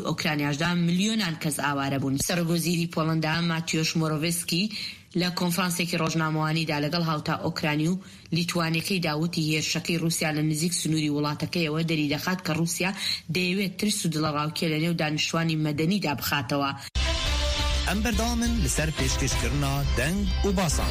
ئۆکرانیاشدا ملیۆنان کەس ئاوارە بوون. سەرۆگۆزیری پۆڵەندا ماتیۆش مۆرۆڤسکی لە کۆنفرانسێکی ڕۆژنامەوانیدا لەگەڵ هاوتا ئۆکرانی و لیتوانیەکەی داوتی هێرشەکەی رووسیا لە نزیک سنووری وڵاتەکەیەوە دەری دەخات کە رووسیا دەیەوێت ترس و دڵەڕاوکێ لە نێو دانیشتوانی مەدەنیدا بخاتەوە. ئەم بەردەوامن لەسەر پێشکەشکردنا دەنگ و باسان.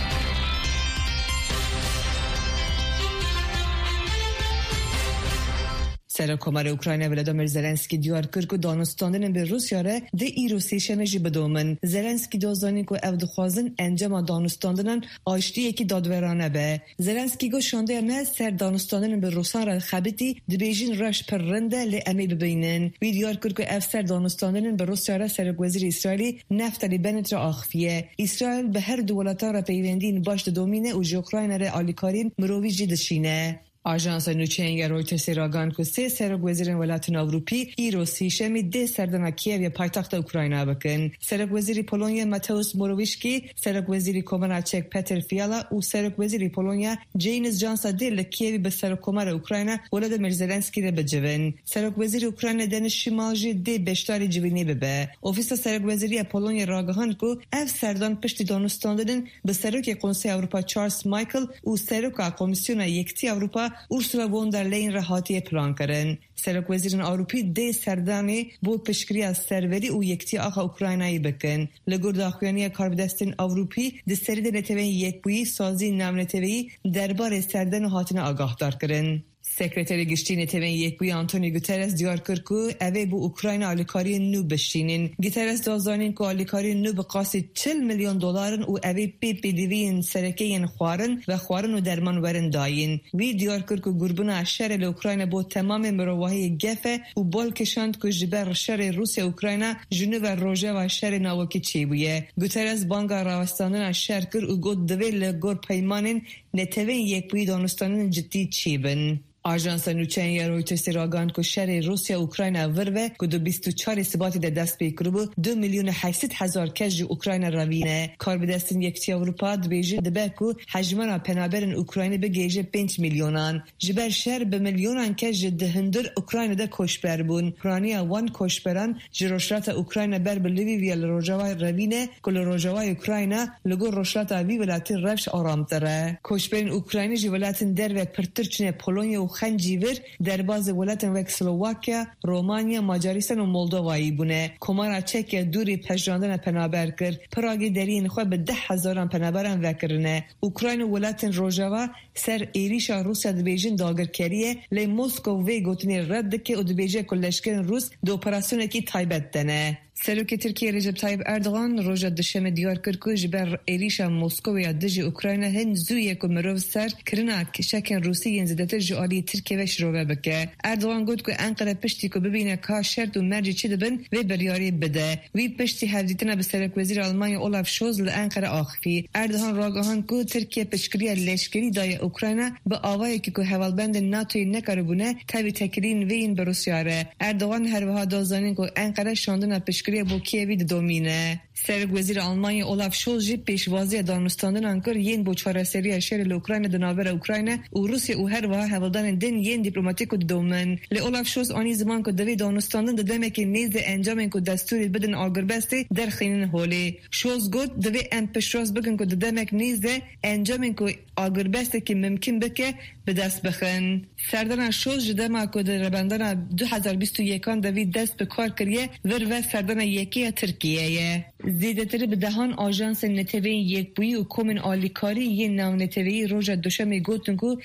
سرکومر اوکراین ولادیمیر زلنسکی دیار کرد که دانستاندن به روسیه را ده ایرو سیشمجی بدومن. زلنسکی دوزانی که او دخوازن انجام دانستاندن آشتی یکی دادورانه به. زلنسکی گو شانده نه سر دانستاندن به روسان را خبیتی دبیجین رش پرنده لی امی ببینن. وی دیار کرد که افسر دانستاندن به روسیه را سرک وزیر اسرائیلی نفتالی بنت را آخفیه. اسرائیل به هر دولتا را پیوندین باش دومینه و اوکراین را آلیکارین مروی جدشینه. آژانس نوچینگ رویترز راگان که سه سرک‌وزیران ولایت‌های اروپی ایرو سیشمی ده سردن کیف پایتخت اوکراین بکن. سرک‌وزیر پولونیا ماتئوس موروویچکی، سرک‌وزیر کمر چک پتر فیالا و سرک‌وزیر پولونیا جینس جانسا دل کیف به سرک‌کمر اوکراین ولادیمیر زلنسکی را بجوین. سرک‌وزیر اوکراین دانش شمالی ده بشتاری جوینی به. اوفیس سرک‌وزیری پولونیا راگان که اف سردان پشت دانستاندن به سرک کنسول اروپا چارلز مایکل و سرک کمیسیون یکتی اروپا اورسولا وون در لین رهاتی پلان کردن. سرک وزیران اروپی ده سردانی بود پشکری از سروری و یکتی آخا اوکراینایی بکن. لگور داخوانی کاربدستین اروپی دستری نتوین یک بویی سازی نام نتوی درباره سردن و هاتن آگاه دار کردن. سکرتری گشتی نتوین یک بوی آنتونی گوترس دیار کرد که اوه بو اوکراین آلیکاری نو بشینین. گوترس دازانین که آلیکاری نو بقاسی 40 میلیون دلارن و اوه پی دیوین سرکین خوارن و خوارن و درمان ورن داین. وی دیار کرد که گربون اشر اوکراین با تمام مروحی گفه و بال کشاند که جبر شر روسیه اوکراین جنوب و روژه و شر ناوکی چی بویه. گوترس بانگا راوستاندن اشر کرد و گود دوی لگور پیمانین نتوین یک بوی دانستاندن جدی چی بن. آژانس نوچینگ رویترز راگان که شر روسیه اوکراین وروه که 24 ثباتی در دست بیکربو 2,800,000 کس جو اوکراین روینه. کاربدستین یکتی اروپا دبیجه دبه که حجمنا پنابرن اوکراین بگیجه 5 میلیونان. جبر شر به میلیونان کس جدهندر اوکراین ده کشبر بون. اوکراینیا وان کشبران جروشلات اوکراین بر بلیوی ویل روژاوای روینه کل روژاوای اوکراین لگو روشلات وی ولایت روش آرامتره. کشبرین اوکراینی جو ولایت در و پرترچنه پولونیا و خنجیور در باز ولایت‌های اسلواکیا، رومانیا، مجاریستان و مولدوایی بونه. کمارا چک دوری پژراندن پنابر کرد. پراگی درین خو به 10,000 پنابران وکرنه. اوکراین و ولایت روژاوا سر ایریشا روسیا دبیجن داگرکریه لی مسکو وی گوتنی رد که دبیجه کلشکن روس دو اپراسیون کی تایبت دنه. سروک ترکیه رجب طایب اردوغان روز دوشنبه دیار کرد که جبر ایریشا مسکو یا دژ اوکراین هن زویه که مرو سر کرنا شکن روسی ینزدتر جالی ترکیه و شروع بکه. اردوغان گفت که انقره پشتی که ببینه که شرط و مرجی چی دبن و بریاری بده. وی پشتی هفدیتنا به سرک وزیر آلمانی اولاف شولز لانقره آخفی. اردوغان راگهان که ترکیه پشکری لشکری دای اوکراین به آوایی که حوالبند ناتوی نکربونه تابع تکرین وین به روسیه. اردوغان هر وها دازانین که انقره شاندن پشکری با کیوی دومینه. سرک وزیر آلمانی اولاف شولز پیشوازی دانستاندن انکر ین بو چارەسەری شر اوکراین دناور اوکراین و روسیه او هر وها هوادان دین ین دیپلماتیک دومن. ل اولاف شولز آنی زمان که دوی دانستاندن ددمه که نیز انجام که دستوری بدن آگربستی در خینن هولی. شولز گفت دوی ام پشراس بگن که ددمه نیز انجام که آگربستی که ممکن بکه به دست بخن. سردان شولز ددمه که در بندان 2021 دوی دست به کار کریه و سردان یکی ترکیه. زیادتر به دهان آژانس نتوین یک بویی و کومن آلیکاری یه ناو نتوی روز دوشنبه گفتن که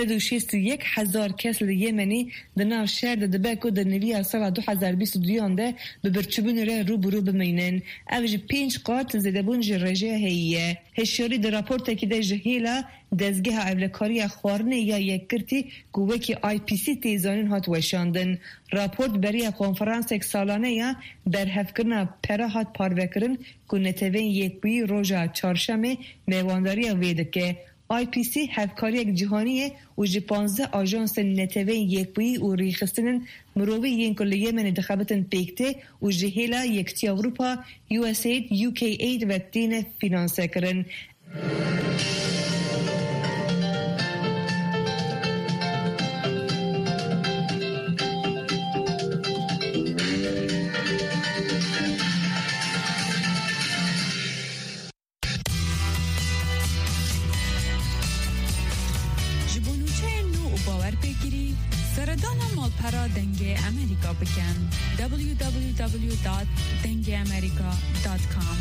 161,000 کس یمنی در ناو شهر دبه که در نوی سال 2022 ده به برچبون رو برو بمینن. اوج 5 قاط زدبون جرجه هیه. هشیاری در راپورت که در جهیلا دزگه اولکاری خوارنه یا یک کرتی گوه که IPC تیزانین هات وشاندن. راپورت برای کنفرانس یک سالانه یا برهفکرنا پره هات پاروکرن که نتوین یک بوی روژا چارشمه میوانداری ویده که IPC هفکاری یک جهانیه و جی 15 آژانس نتوین یک بوی و ریخستنن مروی این کل یمن دخبتن پیکته و جهیلا یکتی اروپا USAID UKAID و دین فینانسه کرن. بکەن www.dengiamerica.com.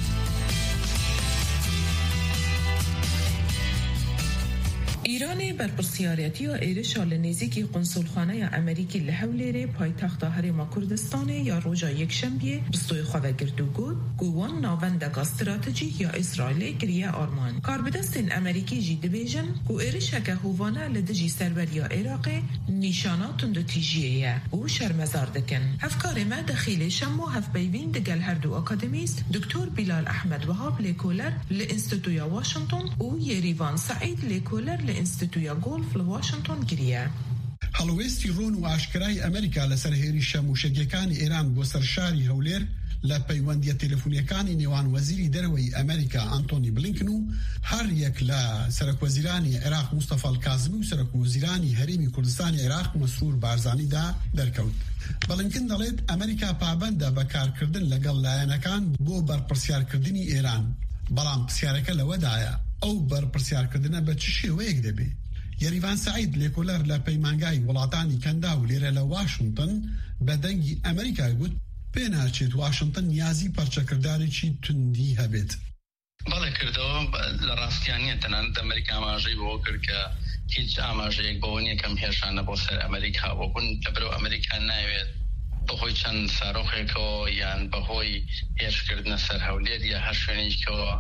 ایران برپرسیارەتی و ئێرشا لە نێزیکی قونسولخانەیە ئەمریکی لە هەولێرێ پایتەختە هەرێما کوردستانê ya roja yekşembiyê bistûyê xwe vegirtû got ku wan navendeka stratejîk ya İsraîlê kiriye Arman. Karbidestên Amerîkî jî dibêjin ku êrişeke hovane li dijî serveriya Iraqê nîşana tundutîjiyê ye û şermezar dikin. Hevkarê me dexîlê şem û hevpeyvîn digel her du akademîst Dr. Bilal Ahmed Wahab lêkoler li Înstitûya Washington û Yerivan Saîd lêkoler li Înstitûya Golf li Washington giriye. هەڵوێستی ڕۆن و ئاشکرای ئەمریکا لەسەر هێرشە موشەگیەکانی ئێران بۆ سەرشاری هەولێر لە پەیوەندیە تەلەفۆنیەکانی نێوان وەزیری دەرەوەی ئەمریکا ئانتۆنی بلینکن و هەر یەک لە سەرۆکوەزیرانی عێراق مستەفا الکازمی و سەرۆکوەزیرانی هەرێمی کوردستانی عێراق مەسرور بارزانیدا دەرکەوت. بلینکن دەڵێت ئەمریکا پابەندە بەکارکردن لەگەڵ لایەنەکان بۆ بەرپرسیارکردنی ئێران، بەڵام پرسیارەکە لەوەدایە ئەو بەرپرسیارکردنە بە چ شێوەیەک دەبێت. یەریڤان سعید لێکۆلەر لە پەیمانگای وڵاتانی کەندا و لێرە لە واشنگتن بە دەنگی ئەمریکا گوت پێناچێت واشنگتن نیازی پەرچەکردارێکی توندی هەبێت. بەڵێ کردەوە لە ڕاستیانە تەنانەت ئەمریکا ئاماژەی بۆ کرد کە هیچ ئاماژەیەک بۆ نییە کەم هێرشانە بۆ سەر ئەمریکا بۆ بوون لەبەرەوە ئەمریکا ناوێت بەهۆی چەند سارۆخێکەوە یان بەهۆی هێرشکردنە سەر هەولێر یا هەر شوێنێکەوە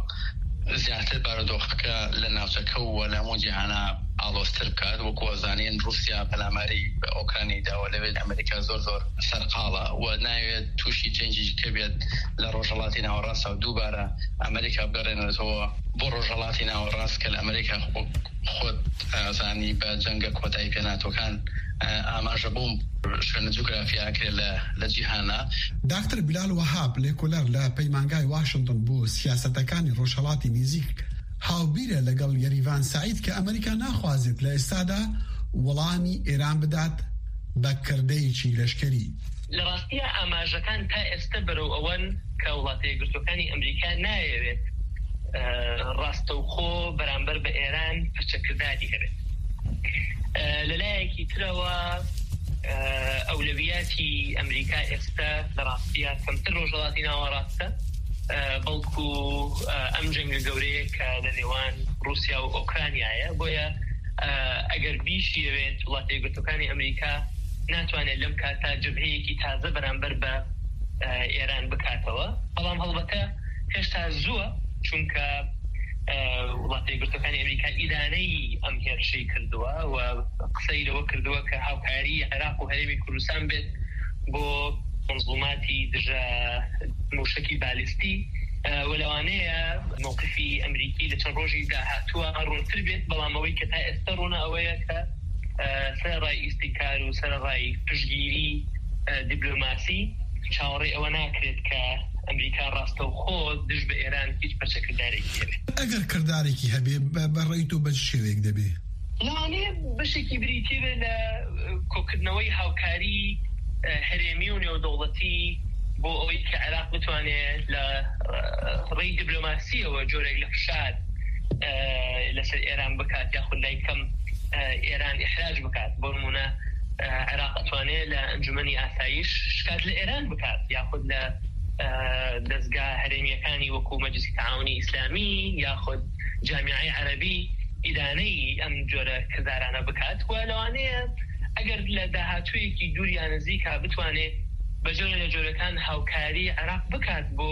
زیاتر بارودۆخەکە لە ناوچەکە و لە هەموو جیهانە ئاڵۆزتر بکات. وەکو ئەزانین رووسیا پەلاماری بە ئۆکرانی داوە لەوێت ئەمریکا زۆر سەرقاڵە و ناوێت تووشی جەنجێکی بێت لە ڕۆژهەڵاتی ناوەڕاستە و دووبارە ئەمریکا بگەڕێنێتەوە بۆ ڕۆژهەڵاتی ناوەڕاست کە لە ئەمریکا خۆت ئازانی بە جەنگە کۆتایی پێناتۆکان ئاماژە بووم شوێنە جوگرافیاکرێت لە جیهانە. داکتەر بیلال وەهاب لێکۆلەر لە پەیمانگای واشنگتن بۆ سیاسەتەکانی ڕۆژهەڵاتی نزیک هاوبیرە لەگەڵ یەریڤان سعید کە ئەمریکا ناخوازێت لە ئێستادا وەڵامی ئێران بدات بە کردەیەکی لەشکری. لە ڕاستیە ئاماژەکان تا ئێستا بەرەو ئەوەن کە وڵاتە یەکگرتوەکانی ئەمریکا نایەوێت ڕاستەوخۆ بەرامبەر بە ئێران پەرچەکرداری هەبێت. لەلایەکی ترەوە ئەولەویاتی ئەمریکا ئێستا لە ڕاستیە کەمتر ڕۆژهەڵاتی ناوەڕاستە بەڵکو ئەم جەنگە گەورەیە کە لە نێوان رووسیا و ئۆکرانیایە بۆیە ئەگەر بیشیەوێت وڵاتە یەکگرتوەکانی ئەمریکا ناتوانێت لەم کاتا جبهەیەکی تازە بەرامبەر بە ئێران بکاتەوە. بەڵام هەڵبەتە هێشتا زووە چونکە وڵاتە یەکگرتوەکانی ئەمریکا ئیدانەی ئەم هێرشەی کردووە و قسەی لەوە کردووە کە هاوکاری عێراق و هەرێمی کوردستان بێت بۆ منظوماتی دژە موشکی بالیستی و لەوانەیە موقفی ئەمریکی لە چەند ڕۆژی داهاتووە ڕوونتر بێت. بەڵام ئەوەی کە تا ئێستا ڕوونە ئەوەیە کە سەرڕای ئیسیکار و سەرڕای پشتگیری دیپلۆماسی چاوەڕێی ئەوە ناکرێت کە ئەمریکا ڕاستەوخۆ دژ بە ئێران هیچ پەرچەکردارێکی هەبێت. ئەگەر کردارێکی هەبێ بەڕێیت و بە شێوەیەک دەبێ لەوانەیە بەشێکی بریتێ بێت لە کۆکردنەوەی هاوکاری هەرێمی و نێودەوڵەتی بۆ ئەوەی کە عێراق بتوانێت لە ڕێی دیپلۆماسیەوە جۆرێک لە فشار لەسەر ئێران بکات یاخود لای کەم ئێران ئیحراج بکات. بۆ نمونە عێراق ئەتوانێت لە ئەنجومەنی ئاسایش شکات لە ئێران بکات یاخود لە دەستگا هەرێمیەکانی وەکو مەجلیسی تەعاونی ئیسلامی یاخود جامیعەی عەرەبی ئیدانەی ئەم جۆرە کردارانە بکات. و لەوانەیە ئەگەر لە داهاتوویەکی دووریان نزیکا بتوانێت بە جۆرە لە جۆرەکان هاوکاری عێراق بکات بۆ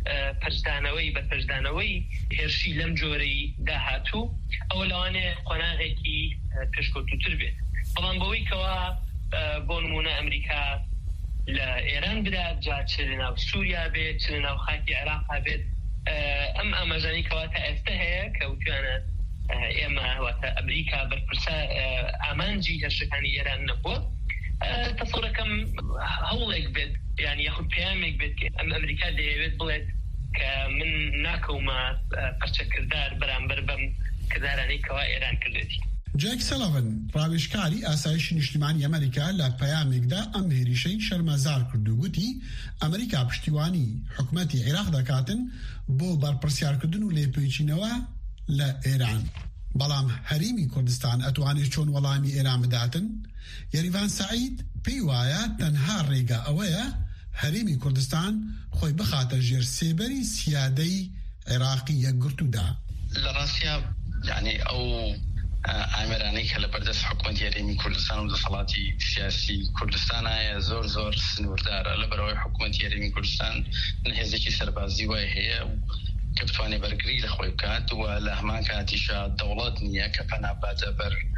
پەرجدانەوەی هێرشی لەم جۆرەی داهاتوو ئەوە لەوانەیە قۆناغێکی پێشکەوتووتر بێت. بەڵام بەوەی کەوا بۆ نمونە ئەمریکا لە ئێران بدات جا چ لە ناو سووریا بێت چ لە ناو خاکی عێراقا بێت ئەم ئاماژانەی کەوا تا ئێستا هەیە کە وتوانە ئێمە واتە ئەمریکا بەرپرسە ئامانجی هێرشەکانی ئێران نەبووە تەسەوڕەکەم هەوڵێک بێت یعنی یاخود پەیامێک بێت کە ئەم ئەمریکا دەیەوێت بڵێت کە من ناکەومە پەرچەکردار بەرامبەر بەم کردارانەی کەوا ئێران کردێتی. جێک سەڵەڤن ڕاوێژکاری ئاسایشی نیشتیمانی ئەمریکا لە پەیامێکدا ئەم هێرشەی شەرمەزار کرد و گوتی ئەمریکا پشتیوانی حکومەتی عێراق دەکاتن بۆ بەرپرسیارکردن و لێپێچینەوە لە ئێران. بەڵام هەرێمی کوردستان ئەتوانێت چۆن وەڵامی ئێران بداتن؟ یاریڤان سەعید پێی وایە تەنها ڕێگا ئەوەیە هەرێمی کوردستان خۆی بخاتە ژێر سێبەری سیادەی عێراقی یەکگرتوودا. لە ڕاستیا یعنی ئەو ئامرانەی کە لە بەردەست حکوومەتی هەرێمی کوردستان و دەسەڵاتی سیاسی کوردستانایە زۆر سنووردارە لە بەرەوەی حکوومەتی هەرێمی کوردستان هێزێکی سەربازی وای هەیە کە بتوانێت بەرگری لە خۆی بکات و لە هەمان کاتیشە دەوڵەت نییە کە پەناباتە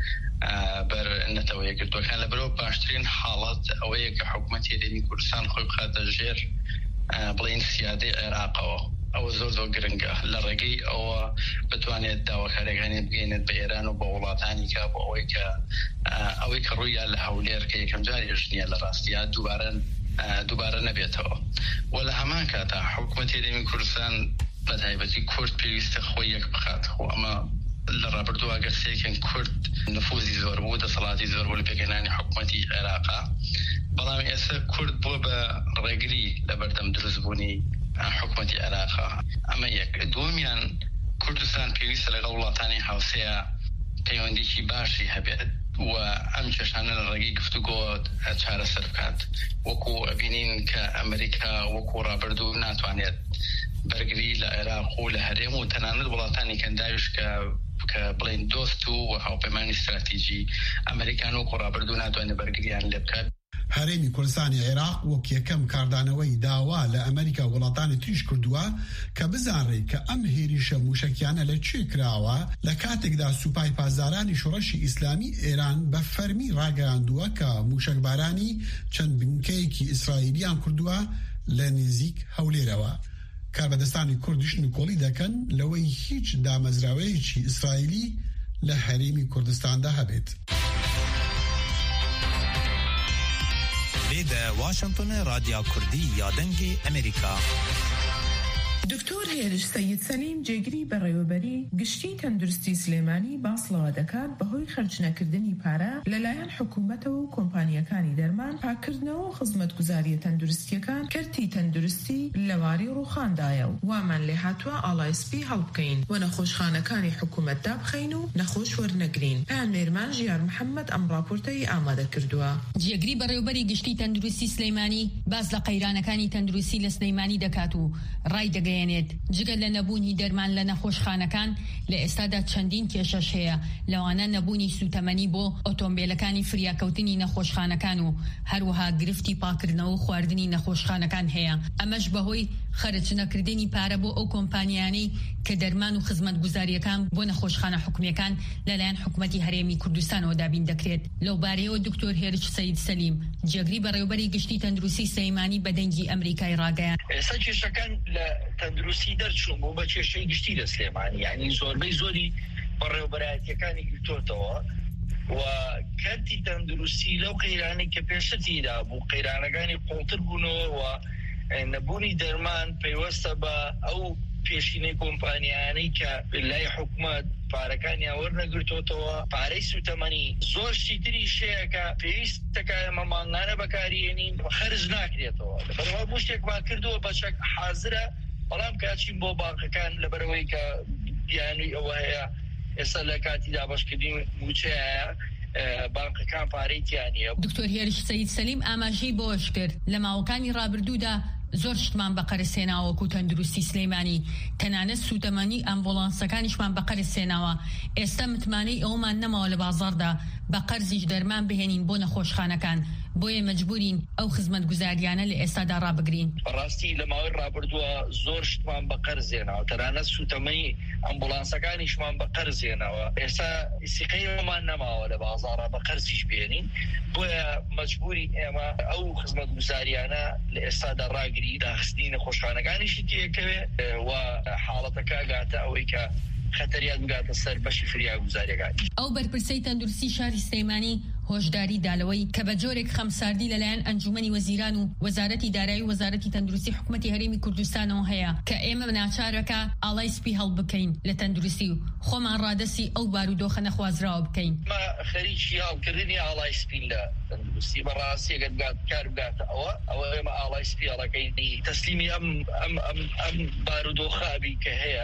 بەر نەتەوە یەکگرتووەکان. لە بەرەوە باشترین حاڵەت ئەوەیە کە حکوومەتی هەرێمی کوردستان خۆی بخاتە ژێر بڵین سیادەی عێراقەوە. ئەوە زۆر گرنگە لە ڕێگەی ئەوە بتوانێت داواکاریەکانی بگەێنێت بە ئێران و بە وڵاتانی کە بۆ ئەوەی کە ڕوویان لە هەولێر کە یەکەم جاریش نییە لە ڕاستیە دووبارە نەبێتەوە. و لە هەمان کاتا حکوومەتی هەرێمی کوردستان بە تایبەتی کورد پێویستە خۆی یەک بخات. خۆ ئەمە لە ڕابردوو ئەگەر سێکن کورد نفوزی زۆر بوو، دەسەڵاتی زۆر بوو لە پێکەنانی حکوومەتی عێراقا، بەڵام ئێستا کورد بووە بە ڕێگری لە بەردەم دروستبوونی حکوومەتی عێراقا. ئەمە یەک. دووەمیان کوردستان پێویستە لەگەڵ وڵاتانی هاوسەیە پەیوەندیی باشی هەبێت و ئەم کێشانە لە ڕێگەی گفتوگۆ چارەسەر بکات. وەکو ئەبینین کە ئەمریکا وەکو ڕابردوو ناتوانێت بەرگری لە عێراق و لە هەرێم و تەنانەت وڵاتانی کەنداویش کە بڵین دۆست و هاوپەیمانی استراتیژی ئەمریکان وەکو ڕابردوو ناتوانێت بەرگریان لێ بکات. هەرێمی کوردستانی عێراق وەک یەکەم کاردانەوەی داوا لە ئەمریکا وڵاتانی تریش کردووە کە بزانڕێت کە ئەم هێریشە موشکیانە لەکوێ کراوە لە کاتێکدا سوپای پاسدارانی شۆڕەشی ئیسلامی ئێران بە فەرمی ڕاگەیاندووە کە موشکبارانی چەند بنکەیەکی ئیسرائیلیان کردووە لە نزیک هەولێرەوە. کاربەدەستانی کوردیش نکۆڵی دەکەن لەوەی هیچ دامەزراوەیەکی ئیسرائیلی لە هەرێمی کوردستاندا هەبێت. لێدە واشنگتن رادیۆ کوردی یادەنگی ئەمریکا. دکتۆر هێرش سەید سەلیم جێگری بەڕێوەبەری گشتی تەندروستی سلێمانی باسڵەوە دەکات بەهۆی خەرجنەکردنی پارە لەلایەن حکوومەتەوە و کۆمپانیەکانی دەرمان، پاکردنەوە و خزمەتگوزاریە تەندروستیەکان کەرتی تەندروستی لەواری ڕووخاندایە و وامان لێ هاتووە ئاڵایسپی هەڵبکەین و نەخۆشخانەکانی حکوومەتدا بخەین و نەخۆش وەرنەگرین. پامێرمان ژیار محەممەد ئەم ڕاپۆرتەی ئامادە کردووە. جێگری بەڕێوەبەری گشتی تەندروستی سلێمانی باز لە قەیرانەکانی تەندروستی لە سلێمانی دەکات و ڕای دەگەیەنێت جگە لە نەبوونی دەرمان لە نەخۆشخانەکان لە ئێستادا چەندین کێشەش هەیە، لەوانە نەبوونی سوتەمەنی بۆ ئۆتۆمبیلەکانی فریاکەوتنی نەخۆشخانەکان و هەروەها گرفتی پاکردنەوە و خواردنی نەخۆشخانەکان هەیە. ئەمەش بەهۆی خەرجنەکردنی پارە بۆ ئەو کۆمپانیانەی کە دەرمان و خزمەتگوزاریەکان بۆ نەخۆشخانە حکوومیەکان لەلایەن حکوومەتی هەرێمی کوردستانەوە دابین دەکرێت. لەو بارەیەوە دکتۆر هێرش سەید سەلیم جێگری بەڕێوەبەری گشتی تەندروستی سلێمانی بە دەنگی ئەمریکای ڕاگەیاند. ئێستا کێشەکان لە تەندروستی دەرچوون بۆ بە کێشەی گشتی لە سلێمانی، یعنی زۆربەی زۆری بەڕێوەبەرایەتیەکانی گرتوتەوە و کەرتی تەندروستی لەو قەیرانی کە پێشتیدا بوو قەیرانەکانی قوڵتر بوونەوە و نەبوونی دەرمان پەیوەستە بە ئەو پێشینەی کۆمپانیانەی کە لای حکوومەت پارەکانیان وەرنەگرتوتەوە، پارەی سوتەمەنی زۆر شتیتری شەیەکە پێویستەکە ئەمە ماڵانە بەکارهێنین خەرج ناکرێتەوە. لەبەرەوە بۆ شتێکمان کردووە بەچەک حازرە، بەڵام کاچین بۆ بانکەکان لەبەرەوەی کە دیانووی ئەوە هەیە ئێستا لە کاتی دابەشکردنی موچەیە بانکەکان پارەی تیانە. دکتۆر هێرش سەید سەلیم ئاماژەی بۆش کرد لە ماوەکانی ڕابردوودا زۆر شتمان بەقەرە سێناوەکو تەندروستی سلێمانی، تەنانەت سوتەمەنی ئەمبوڵانسەکانیشمان بەقەرە سێناوە. ئێستا متمانەی ئەومان نەماوە لە بازاڕدا بە قەرزیش دەرمان بهێنین بۆ نەخۆشخانەکان، بۆیە مەجبورین ئەو خزمەت گوزاریانە لە ئێستادا ڕابگرین. ڕاستی لە ماوەی ڕابردووە زۆر شتمان بە قەرزێناوە، تەنانەت سوتەمەنی ئەمبوڵانسەکانیشمان بە قەرزێناوە. ئێستا سیقەیەمان نەماوە لە بازاڕا بە قەرزیش بێنین، بۆیە مەجبوری ئێمە ئەو خزمەت گوزاریانە لە ئێستادا ڕاگری داخستنی نەخۆشخانەکانیشی تێکەوێ و حاڵەتەکە گاتە ئەوەی کە خەتەریان بگاتە سەر بەشی فریاگوزاریەکان. ئەو بەرپرسەی تەندروستی شاری سلێمانی هۆشداری دالەوەی کە بە جۆرێک خەمساردی لەلایەن ئەنجومەنی وەزیران و وەزارەتی دارایی و وەزارەتی تەندروستی حکوومەتی هەرێمی کوردستانەوە هەیە کە ئێمە ناچارەکە ئاڵای سپی هەڵبکەین لە تەندروستی و خۆمان ڕادەسی ئەو بارودۆخە نەخوازراوە بکەین. ما خەریکی هەڵکردنی ئاڵای سپین لە تەندروستی بەڕاستی ئەگەر کار بگاتە ئەوە ئێمە ئاڵای سپی هەڵەکەین تەسلیمی ئەم بارودۆخە ئەبی کە هەیە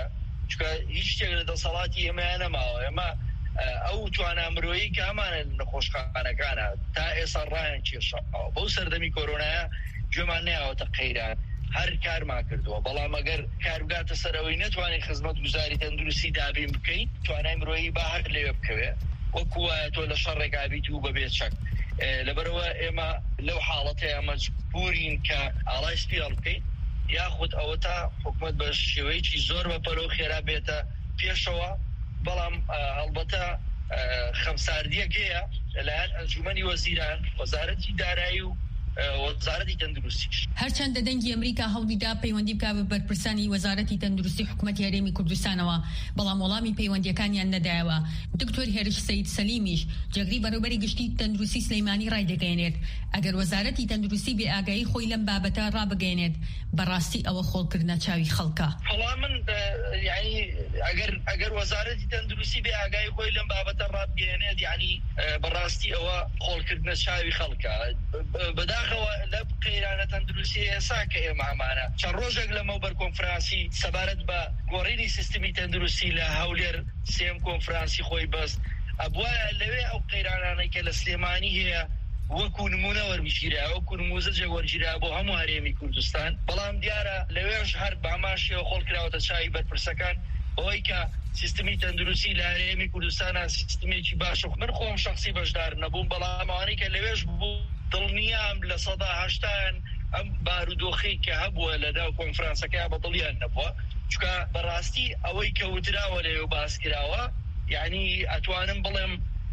چکە هیچ شتێک لە دەسەڵاتی ئێمەیان نەماوە. ئێمە ئەو توانامرۆیی کە ئەمانە نەخۆشخانەکانە تا ئێستا ڕایان کێشاوە بەو سەردەمی کۆرۆنایە گوێمان نەیاوەتە قەیران هەر کارمان کردووە. بەڵام ئەگەر کار بگاتە سەرەوەی نەتوانێت خزمەتگوزاری تەندروستی دابین بکەین توانای مرۆیی با هەر لێوێ بکەوێ وەکو وایە تۆ لە شەڕێکا بیت و بەبێت چەک. لەبەرەوە ئێمە لەو حاڵەتەیە مەجبورین کە ئاڵای سپیاڵ بکەین یاخود ئەوە تا حکومەت بە شێوەیەکی زۆر بەپەلەو خێرا بێتە پێشەوە. بەڵام هەڵبەتە خەمساردیەک هەیە لەلایەن ئەنجومەنی وەزیران وەزارەتی دارایی و وەزارەتی تەندروستیش. هەرچەندە دەنگی ئەمریکا هەوڵیدا پەیوەندی بکات بە بەرپرسانی وەزارەتی تەندروستی حکوومەتی هەرێمی کوردستانەوە بەڵام وەڵامی پەیوەندیەکانیان نەدایەوە. دکتۆر هێرش سەید سەلیمیش جێگری بەڕێوەبەری گشتی تەندروستی سلەیمانی ڕایدەگەیەنێت ئەگەر وەزارەتی تەندروستی بێ ئاگایی خۆی لەم بابەتە ڕابگەیەنێت بەڕاستی ئەوە خۆڵکردنە چاوی خەڵکە. بەڵام من یعنی ئەگەر وەزارەتی تەندروستی بێ ئاگایی خۆی لەم بابەتە ڕابگەیەنێت یعنی بەڕاستی ئەوە خۆڵکردنە چاوی خەڵکە. بەداخەوە لە قەیرانە تەندروستی ئێسا کە ئێمامانە چەند ڕۆژێک لەمەوبەر کۆنفرانسی سەبارەت بە گۆڕینی سیستمی تەندروستی لە هەولێر سێم کۆنفرانسی خۆی بەست ئەبووە لەوێ ئەو قەیرانانەی کە لە سلێمانی هەیە وەکو نمونە وەرگیرا وەکو نموزەجێک وەرگیرا بۆ هەموو هەرێمی کوردستان. بەڵام دیارە لەوێش هەر باماشیەوە خۆڵکراوەتە چاوی بەرپرسەکان ئەوەی کە سیستمی تەندروستی لە هەرێمی کوردستانە سیستمێکی باشە. من خۆم شخصی بەشدار نەبووم بەڵام ئەوانەی کە لەوێش بوو دڵنیام لە سەدا هەشتان ئەم بارودۆخی کە هەبووە لەناو کۆنفرانسەکە بەدڵیان نەبووە چکە بەڕاستی ئەوەی کەوتراوە لێو باس کراوە یعنی ئەتوانم بڵێم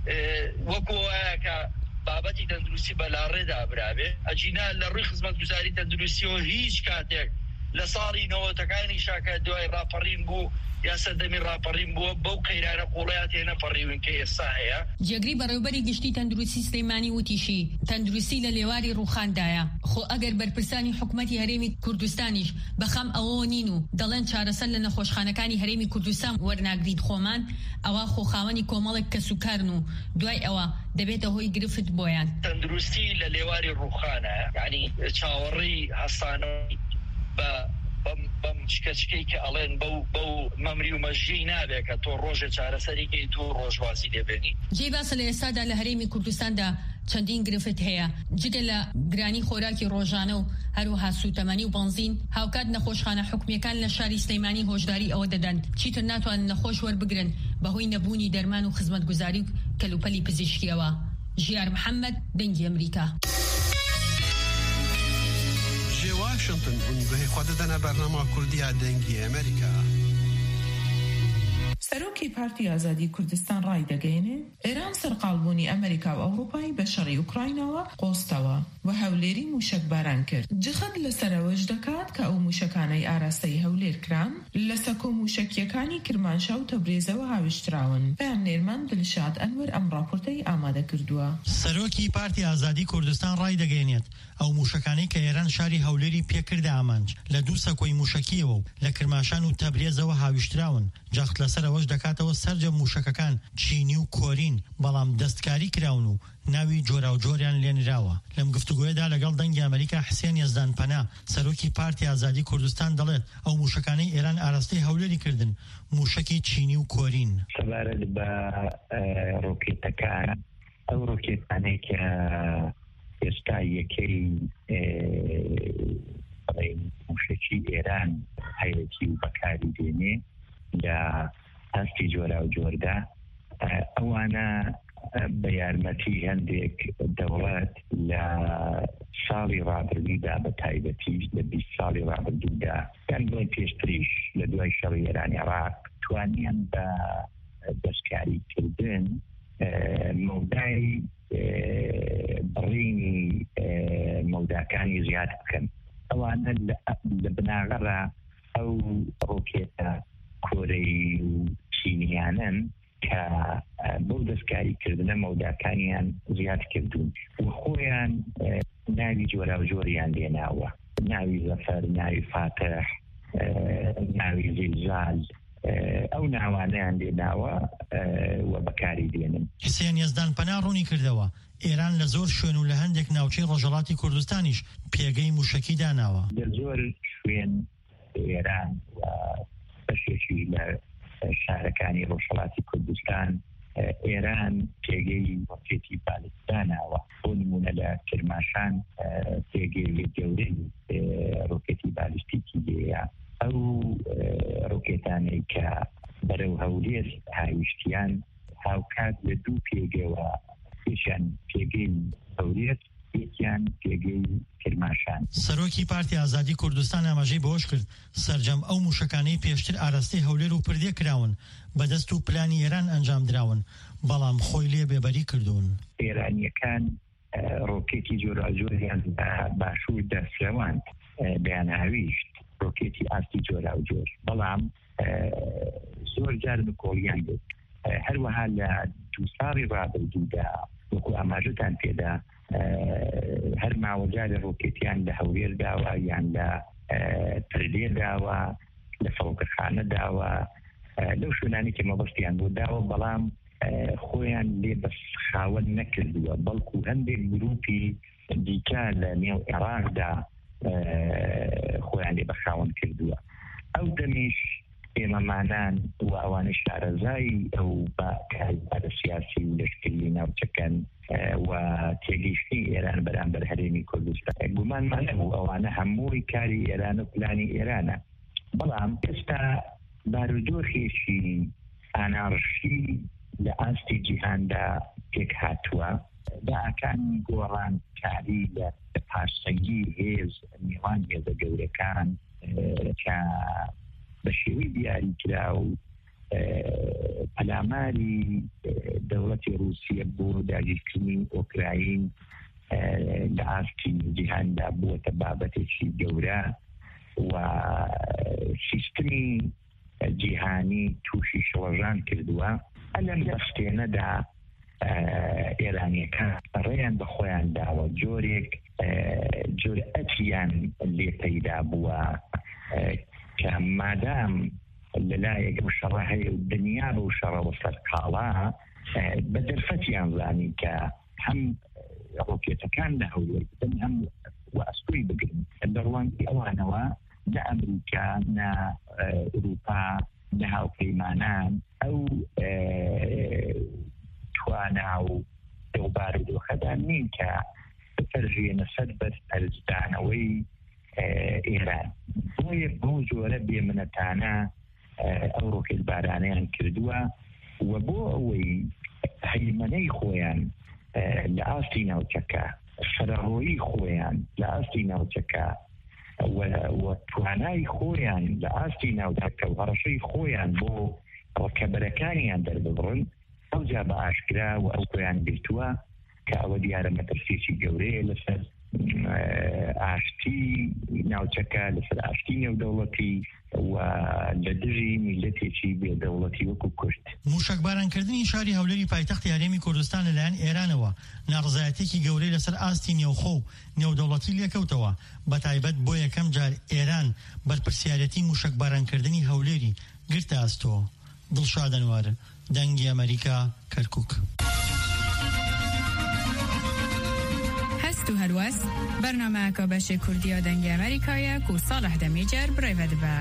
وەکو وایە کە بابەتی تەندروستی بەلاڕێدا برابێ ئەجینا لە ڕووی خزمەتگوزاری تەندروستیەوە هیچ کاتێک لە ساڵی نەوەتەکانی شاکە دوای ڕاپەڕین بوو یا سەردەمی ڕاپەڕین بووە بەو قەیرانە قوڵەیە تێنە پەڕیون کە ئێستا هەیە. جێگری بەڕێوەبەری گشتی تەندروستی سلەیمانی وتیشی تەندروستی لە لێواری ڕووخاندایە خۆ ئەگەر بەرپرسانی حکوومەتی هەرێمی کوردستانیش بەخەم ئەوە نین و دەڵێن چارەسەر لە نەخۆشخانەکانی هەرێمی کوردستان وەرناگریت خۆمان ئەوە خۆخاوەنی کۆمەڵێک کەسوکارن و دوای ئەوە دەبێتە هۆی گرفت بۆیان. تەندروستی لە لێواری ڕووخانە یعنی چاوەڕی هەستانەوەی بەم چکەچکەی کە ئەڵێن بەو مەمری و مەژی نابێت کە تۆ ڕۆژە چارەسەریکەی تو ڕۆژوازی دەبێنی. جێ باسە لە ئێستادا لە هەرێمی کوردستاندا چەندین گرفت هەیە جگە لە گرانی خۆراکی ڕۆژانە و هەروەها سوتەمەنی و بنزین هاوکات نەخۆشخانە حکومیەکان لە شاری سلەیمانی هۆشداری ئەوە دەدەن چیتر ناتوانن نەخۆش وەربگرن بەهۆی نەبوونی دەرمان و خزمەتگوزاری و کەلوپەلی پزیشکیەوە. ژیار محەممەد دەنگی ئەمریکا. واشنطن گوهی خود دەنا بەرنامە کوردیە دەنگی ئەمریکا. سەرۆکی پارتی ئازادی کوردستان ڕای دەگەیەنێت ئێران سەرقاڵبوونی ئەمریکا و ئەوروپای بە شەڕی ئوکراینەوە قۆستەوە و هەولێری موشکباران کرد. جخت لەسەرەوەش دەکات کە ئەو موشکانەی ئاراستەی هەولێر کران لە سەکۆ موشکیەکانی کرمانشا و تەبرێزەوە هاوشتراون. پامنێرمان دلشاد ئەنوەر ئەم ڕاپۆرتەی ئامادە کردووە. سەرۆکی پارتی ئازادی کوردستان ڕای دەگەیەنێت ئەو موشکانەی کە ئێران شاری هەولێری پێکردە ئامانج لە دوو سەکۆی موشکیەوە و لە کرماشان و تەبرێزەوە هاوشتراون. جەخت لەسەرەوەش دەکاتەوە سەرجە موشکەکان چینی و کۆرین بەڵام دەستکاری کراون و ناوی جۆرا و جۆریان لێنراوە. لەم گفتوگوێدا لەگەڵ دەنگی ئەمریکا حسێن یەزدانپەنا سەرۆکی پارتی ئازادی کوردستان دەڵێت ئەو موشکانەی ئێران ئاراستەی هەولێری کردن موشکی چینی و کۆرین. سەبارەت بە ڕۆکێتەکان ئەو ڕۆکێتانەی کە ئێستا یەکەی موشکی ئێران هەیەی و بەکاری دێنێ لە هەستی جۆرا و جۆردا ئەوانە بە یارمەتی هەندێک دەوڵەت لە ساڵی ڕابردوودا بە تایبەتی لە 20 ساڵی ڕابردوودا یان بۆی پێشتریش لە دوای شەڕی ئێرانی عێراق توانیان بە دەستکاریکردن مەودای بڕینی مەوداکانی زیاد بکەن. ئەوانە لە بناغەڕە ئەو ڕۆکێتە کۆرەی و چینیانن کە بۆ دەستکاریکردنە مەوداکانیان زیاد کردوون و خۆیان ناوی جۆرا و جۆریان لێناوە، ناوی زەفەر، ناوی فاتح، ناوی زیلزال، ئەو ناوانەیان لێناوە و بەکاری دێنن. حسێن یەزدانپەنا ڕوونی کردەوە ئێران لە زۆر شوێن و لە هەندێک ناوچەی ڕۆژهەڵاتی کوردستانیش پێگەی موشکی داناوە. لە زۆر شوێن ئێران و بە بەشێکی لە شارەکانی ڕۆژهەڵاتی کوردستان ئێران پێگەی ڕۆکێتی بالستانەوە بۆ نمونە لە کرماشان پێگەی گەورەی ڕۆکێتی بالیستیکی لێیە ئەو ڕۆکێتانەی کە بەرەو هەولێر هاویشتیان هاوکات لە دوو پێگەوە پێشیان پێگەی هەولێر یەکیان پێگەی کرماشان. سەرۆکی پارتی ئازادی کوردستان ئاماژەی بەوەش کرد سەرجەم ئەو موشەکانەی پێشتر ئاراستەی هەولێر و پردێ کراون بەدەست و پلانی ئێران ئەنجام دراون بەڵام خۆی لێ بێبەری کردوون. ئێرانیەکان ڕۆکێتی جۆراوجۆریان باشوور دەسرەوان بەیان هاویشت ڕۆکێتی ئاستی جۆرا و جۆر بەڵام زۆر جار کۆڵیان بێت هەروەها لە دوو ساڵی ڕابردوودا وەکو ئاماژەتان پێدا هەر ماوەجارە ڕۆکێتیان لە هەولێر داوە یان لە پردێ داوە لە فەڵکەخانە داوە لەو شوێنانی کە مەبەستیان بۆ داوە بەڵام خۆیان لێ بەس خاوەن نەکردووە بەڵکو هەندێک گروپی دیکە لە نێو عێراقدا خۆیان لێ بەخاوەن کردووە ئەو دەمیش ئێمەمانان و ئەوانەی شارەزایی ئەو کارە سیاسی و لەشکری ناوچەکەن و تێگەیشتنی ئێران بەرامبەر هەرێمی کوردستان گومانمان نەبوو ئەوانە هەمووی کاری ئێران و پلانی ئێرانە بەڵام ئێستا بارودۆخێکی ئانارشی لە ئاستی جیهاندا پێک هاتووە داعەکانی گۆڕانکاری لە پاشسەنگی هێز میوان هێزە گەورەکان کە بە شێوەی دیاری کرا و پەلاماری دەوڵەتی رووسیە بۆ داگیرکردنی ئۆکراین لە ئاستی جیهاندا بووەتە بابەتێکی گەورە و سیستمی جیهانی تووشی شەوەژان کردووە ئەلەم دەستێنەدا ئێرانیەکان ڕێیان بە خۆیان داوە جۆرێک جورئەتیان لێ پەیدا بووە کە مادام لەلایەک و شەڕە هەیە و دنیا بە و شەڕەوە سەرقاڵا بە دەرفەتیان زانی کە هەم ڕۆکێتەکان لە هەولێر بدەن هەم و ئەسپۆی بگرن دەڕوانگی ئەوانەوە نە ئەمریکا نە ئوروپا نە هاوپەیمانان ئەو توانا و دەوبارودۆخەدان نین کە بفەرژێنە سەر بەرپەرزدانەوەی ئێران بۆیە بۆ جۆرە بێمنەتانە ئەو ڕۆکێت بارانەیان کردووە و بۆ ئەوەی هەیمەنەی خۆیان لە ئاستی ناوچەکە سەرەڕۆیی خۆیان لە ئاستی ناوچەکە و توانای خۆیان لە ئاستی ناوچەکە و هەڕەشەی خۆیان بۆ ڕۆکەبەرەکانیان دەرببڕن ئەوجا بە ئاشکرا و ئەو خۆیان بیرتووە کە ئەوە دیارە مەترسێکی گەورەیە لەسەر ئاشتی ناوچەکە لەسەر ئاشتی نێودەوڵەتی و لە دژی میلەتێکی بێدەوڵەتی وەکو کورد. موشکبارانکردنی شاری هەولێری پایتەختی هەرێمی کوردستان لەلایەن ئێرانەوە ناڕزایەتێکی گەورەی لەسەر ئاستی نێوخۆ و نێودەوڵەتی لێکەوتەوە بە تایبەت بۆ یەکەم جار ئێران بەرپرسیارەتی موشکبارانکردنی هەولێری گرتە ئاستۆ. دڵشاد ئەنوار، دەنگی ئەمریکا، کەرکووک. تو هەلوەس بەرنامەکە بەشی کوردیە دەنگی ئەمریکایە و ساڵح دەمیجەر برێڤە دەبە.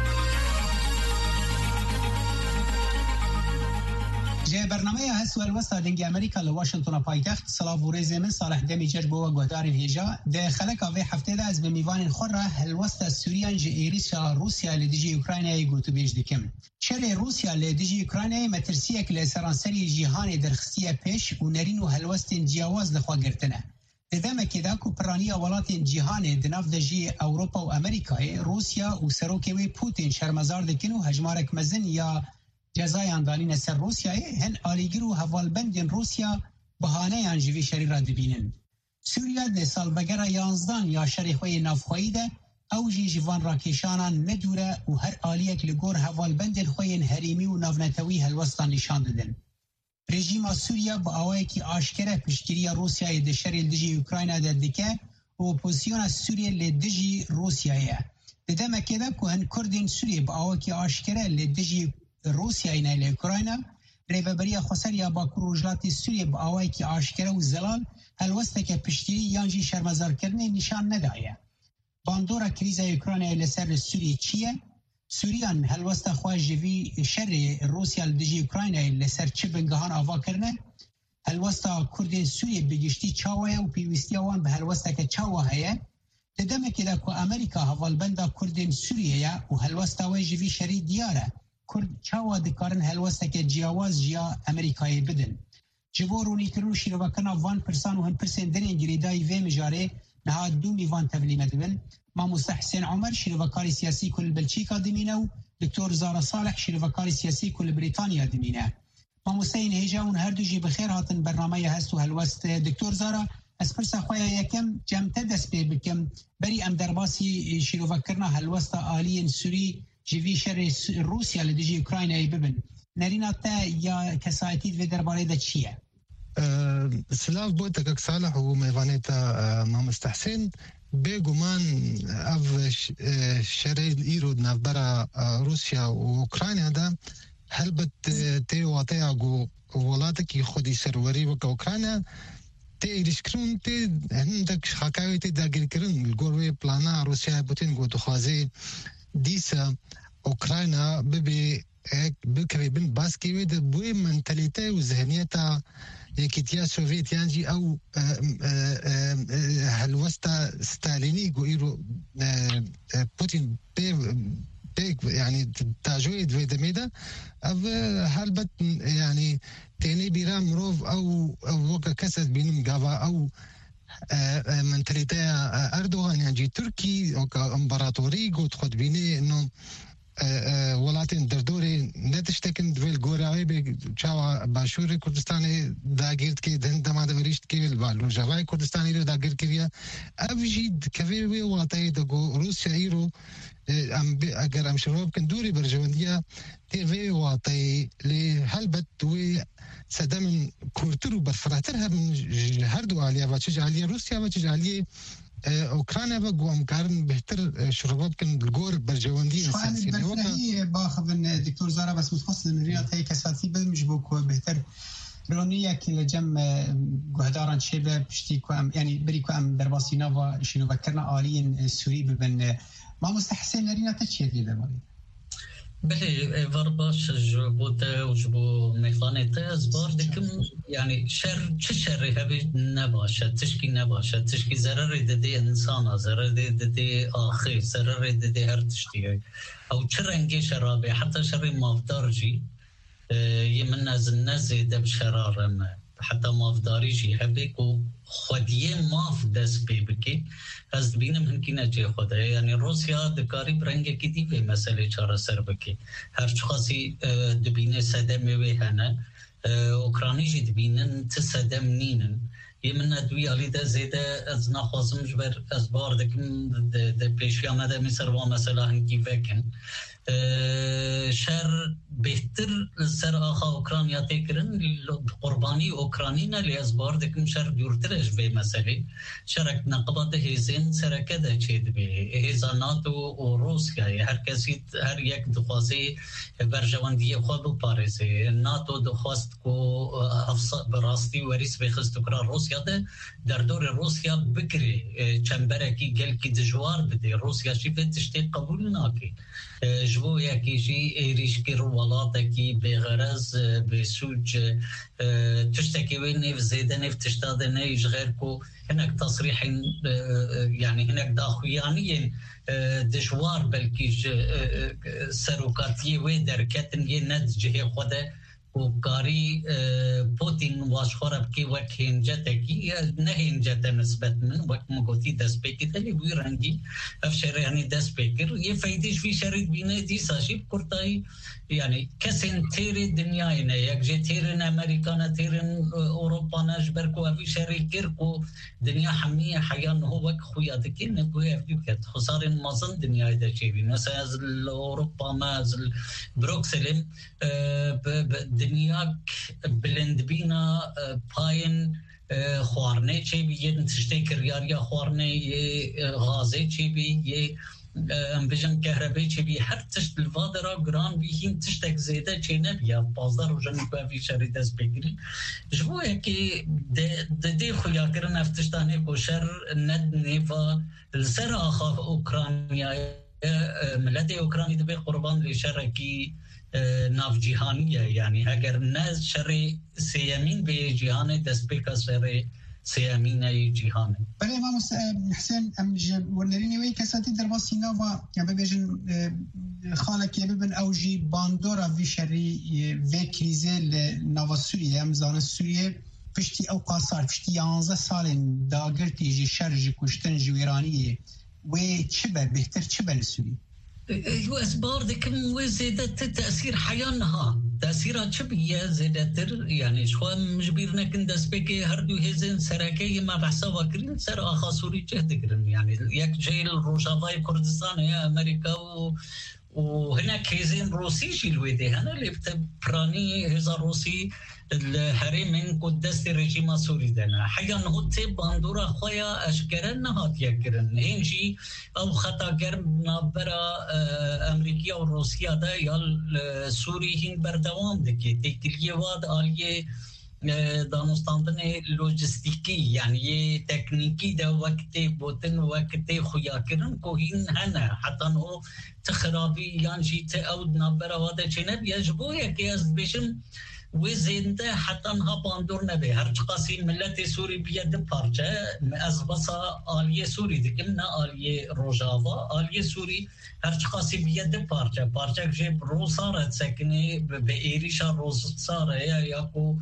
جێ بەرنامەیە هەست و هەلوەستا دەنگی ئەمریکا لە واشنگتۆنە پایتەخت سڵاو و ڕێزێ من ساڵح دەمیجەر بۆوە گۆداری هێژا دە خەلەکا vê هەفتەیەدا ez bi mîvanên xwe re helwesta Sûriyan ji êrişa Rûsya li dijî Ukraynayê gotûbêj dikim. Şerê Rûsya li dijî Ukraynayê metirsiyek li seranserî jîhanê derxistiye pêş û nerîn û helwestên ciyawaz li xwe girtine. Demekê da ku piraniya welatên cîhanê di nav de jî Ewropa û Amerîkayê Rûsya û serokê wê Putin şermezar dikin û hejmarek mezin ya cezayan danîne ser Rûsyayê hin alîgir û hevalbendên Rûsya bihaneyan ji vê şerî re dibînin. Sûriya di salvegera 11 ya şerê xwe yê navxweyî de ew jî ji van rakêşanan nedûre û her aliyek li gor hevalbendên xwe yên herîmî û navnetewî helwestan nîşan didin. Rejima Sûriya bi awayekî aşkere piştgiriya Rûsyayê di şerê dijî Ukrayna de dike û opozisyona Sûriye li dijî Rûsyayê. Di demekê de ku hin Kurdên Sûriye bi awayekî aşkere li dijî Rûsyayê ne li Ukrayna, rêveberiya Xweseriya Bakur Rojhilatê Sûriye bi awayekî aşkere û zelal helwesteke piştgirî yan jî şermezarkirinê nîşan nedaye. Bandora krîza Ukraynayê li ser li Sûriyê çi ye? سوریان هلوستا خواه جوی شر روسیا لدجی اوکراین لسر چه بنگهان آوا کرنه هلوستا کردین سوریه بگشتی چاوه و پیوستی آوان به هلوستا که چاوه هیه تدمه که دا که امریکا حوالبنده کردین سوریه و هلوستا وی جوی شری دیاره کرد چاوه دکارن هلوستا که جیاواز جیا امریکایی بدن جبورونی کرو شیروکنا وان پرسان و هن پرسن درین گریدای وی مجاره نها دو میوان تبلی مدبن ما مستحسن عمر شیروکاری سیاسی کل بلچیکا دمینه و دکتور زارا صالح شیروکاری سیاسی کل بریتانیا دمینه ما مستین هیجاون هر دو جی بخیر هاتن برنامه هستو هلوست دکتور زارا از پرسا خواه یکم جمعه دست بی بکم بری ام درباسی شیروکرنا هلوست آلین سوری جوی شر روسیا لدجی اوکراین ای ببن نرینا تا یا کسایتید و درباره دا چیه؟ سلاف بوتك صالح وميفانيتا ما مستحسن بيجومان اف شري الايرود نافبرا روسيا واوكرانيا دا هلبت تي واتياغو ولاتك خودي سروري وك اوكرانيا تي ريشكرون تي عندك حكاوي تي داغيركرن الجوروي بلانا روسيا بوتين جو تخوازي ديسا اوكرانيا ببي بكري بن باسكي ويد بوي منتاليتي وذهنيتها يكيتيا سوفيتيان جي او هلوستا ستاليني غيرو بوتين بيك يعني تاجويد في دميدا هلبت يعني تاني بيرام مروف او وكا كسد بين مقافا او منتاليتيا اردوغان يعني تركي او امبراطوري قد خد بيني انه ولاتین دردوری نتشتکن دویل گوراوی به چاوا باشوری کردستانی داگیرد که دهن دماده وریشت که ویل بالو جوای کردستانی رو داگیر کردیا افجید کوی وی واتای دگو روسیا ایرو اگر ام شروع کن دوری برجوندیا تی وی واتای لی هلبت وی صدام کورترو برفراتر هر دو عالیا و چه عالیا روسیا و چه عالیا اوكرانيا بقوم كارن بهتر شربات كن الجور برجواندي اساسي هي باخذ دكتور زارا بس متخصص من رياض هي كساتي بمجبوك بهتر رونيا كل جم قهدارن شباب بشتيكو ام يعني بريكو ام درباسي نوفا شنو فكرنا آليين سوري ببن ما مستحسن لرينا تشير لي دمالي بله ورباش جبوتا وجبو ميخانيتا زبار دكم يعني چه شر هبي نباشد تشكي نباشد تشكي ضرر ددي انسان ضرر ددي آخر ضرر ددي هر تشتي او چه رنگي شرابي حتى شر مافدارجي يمن از نزد بشرارم حتى مافداري جي هبك و خودیه ماف دست پی بکی از بینم هنکینه جه خوده یعنی روسیا دکاری برنگه که دیوه مسئله چاره سر بکی هرچ خاصی دبینه صدمه وی هنه اوکرانی جی دبینن ت صدم نینن یمن دوی علی ده زیده از نخوازم جبر از بار دکم ده پیشی آمده میسر و مسئله هنکی وکن شر بهتر سر آخا اوکرانیا تکرن قربانی اوکرانینا لیازبار دکم شر دیورترش به مسئله شرک نقبات هیزین سرکه ده چید به هیزا ناتو و روسیا هر کسی هر یک دخواسته برجواندی خواه بپارزه ناتو دخواست کو براستی وریس بخست کرا روسیا ده در دور روسیا بکری چنبره کی گل کی دجوار بده روسیا شیفه تشتی قبول ناکی جبو یکی جی ایریش کی روالات کی بغرض بسوج تشتكي وين نيف زيادة نيف تشتاد نيج غيركو هناك تصريح يعني هناك داخويانيين دجوار بلكيش سروكاتي ويدر كاتن يند جهي خده وكاري بوتين واشخورة بكي وك هنجتكي نهنجت نسبة من وك مقوتي دست بيكي تلي ويرانجي افشار يعني دست بيكر يفايدش في شريط بينا دي ساشيب كورتاي يعني كسن تيري دنياينا يك جي تيرن امريكانا تيرن اوروبانا جبركو افي شريط كيركو دنيا حمية حيان هو وك خويا دكي نكو يفدوكت خسارين مازن دنيا دا شيبي مثلا از اوروبا ما از بروكسلم دنیاک بلند بینا پایین خوارنه چی بی یه تشتی کریاریا خوارنه یه غازه چی بی یه امبیجن کهربایی چی بی هر تشت الوادرا گران بی هین تشتک زیده چی نبیا بازدار و جنی باوی شری دست بگیری جبوه که ده خویا کرن افتشتانه کوشر ند نیفا لسر آخا اوکرانیا ملت اوکراینی دبی قربان لشرکی ناف جهانیه یعنی اگر نه شر سیامین به جهان دست به کسر سیامین جهان بله امام حسین ورنرینی وی کساتی در واسینا و یا ببیجن خالک یا ببین اوجی باندورا وی شری وی کریزه لناوا سوریه امزان سوریه پشتی او قاصر پشتی 11 سال داگرتی جی شرجی کشتن جویرانیه و چه بهتر چه لسوریه واسبار دكم وزيدت تأثير حيانها تأثيرها شبيه زيدتر يعني شو مجبرنا كندس بكي هردو هزن سراكي ما بحسابها كرين سر آخا سوري جهدكرن يعني يك جيل روجافاي كردستان يا أمريكا وهناك هزن روسي جيلويدي هنا اللي براني هزا روسي الحريم من قدس الرجيم سوري دنا حيا نهوت باندورا خويا اشكرن نهات يكرن هنجي او خطا كرم نابرا امريكا وروسيا دا يال سوري هن بردوام دكي تكليه واد آليه دانستاندن لوجستيكي يعني تكنيكي دا وقت بوتن وقت خويا كرن كوهين هنا حتى انه تخرابي يعني تاود نابرا ودا جنب يجبو يكي از بيشم وزنده حتى انها باندور نبي هرچ قاسي ملت سوري بيد پارچه از بسا آلیه سوري دكمنا آلیه روجاوا آلیه سوري هرچ قاسي بيد پارچه جيب روسارة سكني بإيريشا روسارة ياكو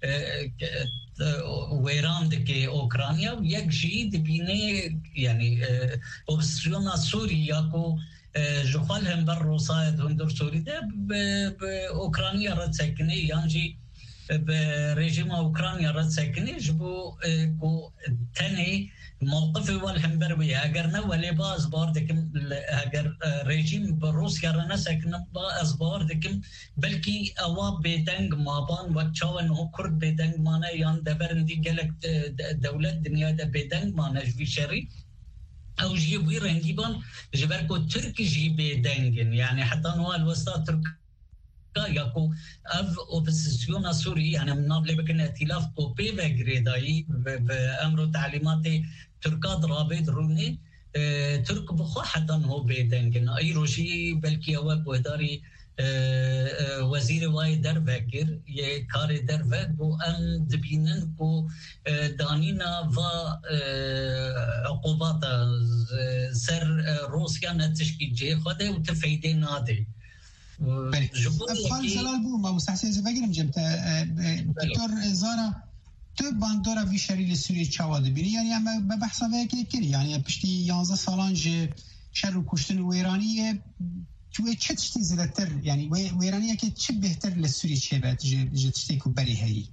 ويران دكي اوكرانيا ويك جي دبيني يعني اوبسيونا سوري ياكو جوخال هم بر روسايد هندور سوري ده بأوكرانيا رد سكني يعني برجيم أوكرانيا رد سكني جبو كو تاني موقف والهم بروي أجرنا ولا باز باردكم أجر رجيم بروسيا رنا سكن باز باردكم بلكي أواب بيدنج مابان وتشاون هو كرد بيدنج مانا يان دبرندي جلك دولة الدنيا ده بيدنج مانا جوي شري أو جيبوي رنجيبان جبركو تركي جيبي دنجن يعني حتى نوع الوسطى تركا ياكو أف أوبسيسيونا سوري يعني من نابلي بكن ائتلاف قوبي وغريداي بأمر تعليمات تركا درابي دروني ترك بخو حتى هو بيدنجن أي روشي بلكي أواب وداري وزير واي در فكر يه كار در فك بو ام دبينن بو دانينا و عقوبات سر روسيا نتشكي جي خده و تفيده ناده افغان زلال بو ما مستحسن زباگرم جمتا دكتور زارا تو باندورا في شريل السوري چاواده بینی یعنی هم بحثا وکی کری یعنی پشتی 11 سالان شر و کشتن ویرانیه توی چه تشتی زیادتر یعنی ویرانیه که چه بهتر لسوری چه بعد جتشتی کو بری هایی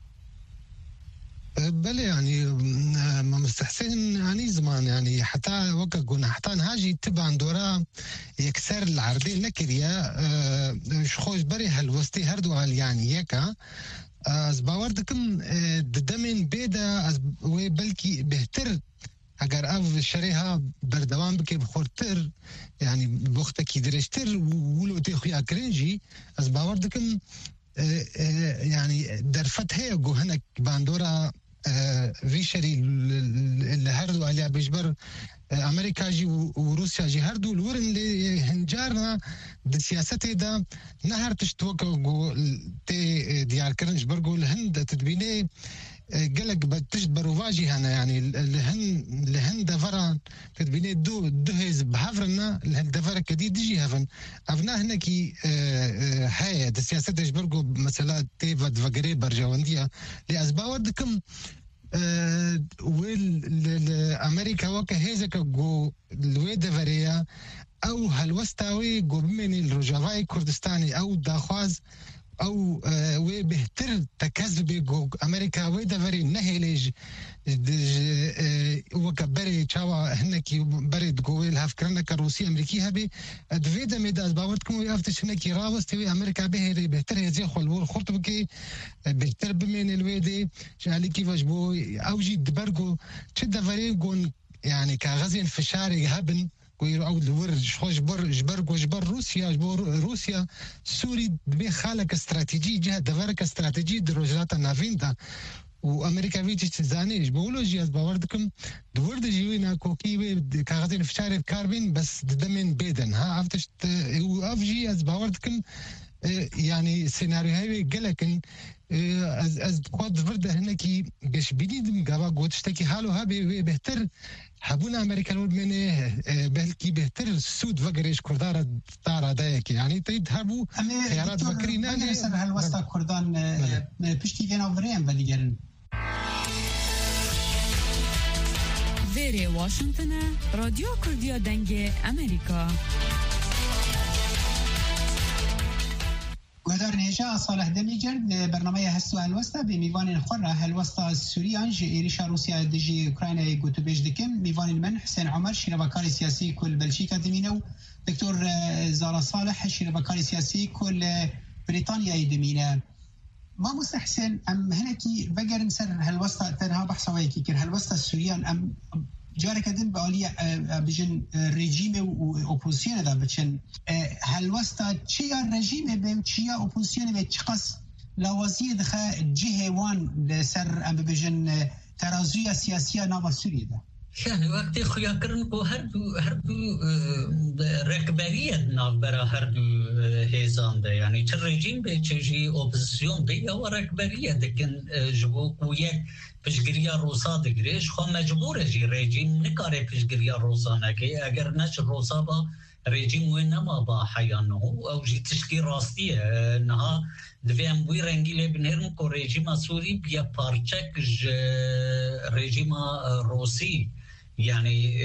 بله يعني ما مستحسن يعني زمان يعني حتى وقت قلنا حتى نهاجي تبع دورا يكسر العرضي لكريا شخوش بري هالوستي هردو على يعني يكا از باوردكم دمن بيدا بلكي بهتر اگر اف شريها بردوام بكي بخورتر يعني بوقتك درشتر ولو تخويا كرنجي از باوردكم يعني درفت هي جو هناك باندورا في شري اللي هردو عليها بيجبر امريكا جي وروسيا جي هردو الورن اللي هنجارنا بالسياسات دا نهر تشتوكو تي ديال كرنج برغو الهند تدبيني قالك بتجد بروفاجي هنا يعني الهند دفران تدبيني دوهز بهافرنا الهند دفرة كدي ديجي هافن افنا هنا كي هاي السياسات يجبرقو مثلا تيفا دفاقري برجواندية لأسباب دكم والأمريكا وكا هيزك جو الويدة فريا أو هالوستاوي جو بمني الرجافاي كردستاني أو داخواز او وی بهتر تکذب گو امریکا وی دفری نهیلیج وکبری چاوا هنکی برید گویل هفکرنه که روسی امریکی هبی دویده میده از باورد کمو یافتش هنکی راوستی وی امریکا بهری بهتر هزی خلور خورت بکی بهتر بمین الویده شالی کی وجبو او جی دبرگو چه دفری گون يعني كغزي انفشاري هبن او الورج خوش جبر روسيا سوري بخالك استراتيجي جهه دفرك استراتيجي دروجات نافيندا و امریکا ویچ تزانیش بولوژی از باور دکم دورد جیوینا کوکی و کاغذین فشار کاربین بس دمن بدن ها افتش و افجی از باور دکم يعني سيناريوهاي قالكن از قد فرده هناكي باش بيديم قابا قوتشتكي حالو هابي بهتر حبون امريكا الود منه بلكي بهتر السود فقريش كردارة طارة دايك يعني تريد هابو خيارات فكرين انا سر هالوسطى كردان بشتي فينا فريم بليجرن فيري واشنطن راديو كرديا دنگ امريكا گذار نیجا صالح دمیجر برنامه هستو هلوستا به میوان خورا هلوستا سوریان جی ایریشا روسیا دجی اوکراینای گوتو بیج دکم میوان من حسین عمر شیربکاری سیاسی کل بلژیکا دمینو دکتور زارا صالح شیربکاری سیاسی کل بریتانیا دمینه ما مستحسن ام هناكي بقر نسر هلوستا تنها بحثوي كيكر هلوستا سوريان ام جارك دن بأولي بجن رژیم و اپوزیسیون دا بچن هلوستا چیا رژیم به چیا اپوزیسیون به چقص لوازی دخه جهه وان سر ام بجن ترازوی سیاسی ناو سوریه دا يعني وقتی خویا کرن کو هر دو رکبریت ناو برا هر دو هیزان ده یعنی چه رژیم به چه اپوزیسیون به یا رکبریت دکن جبو کو یک پشگریا روسا دگریش خو مجبور جی رژیم نکاره پشگریا روسا نکه اگر نش روسا با رژیم و نما با حیانه او جی تشکی راستیه نها دویم بوی رنگی لبنرم کو رژیم سوری بیا پارچک رژیم روسی يعني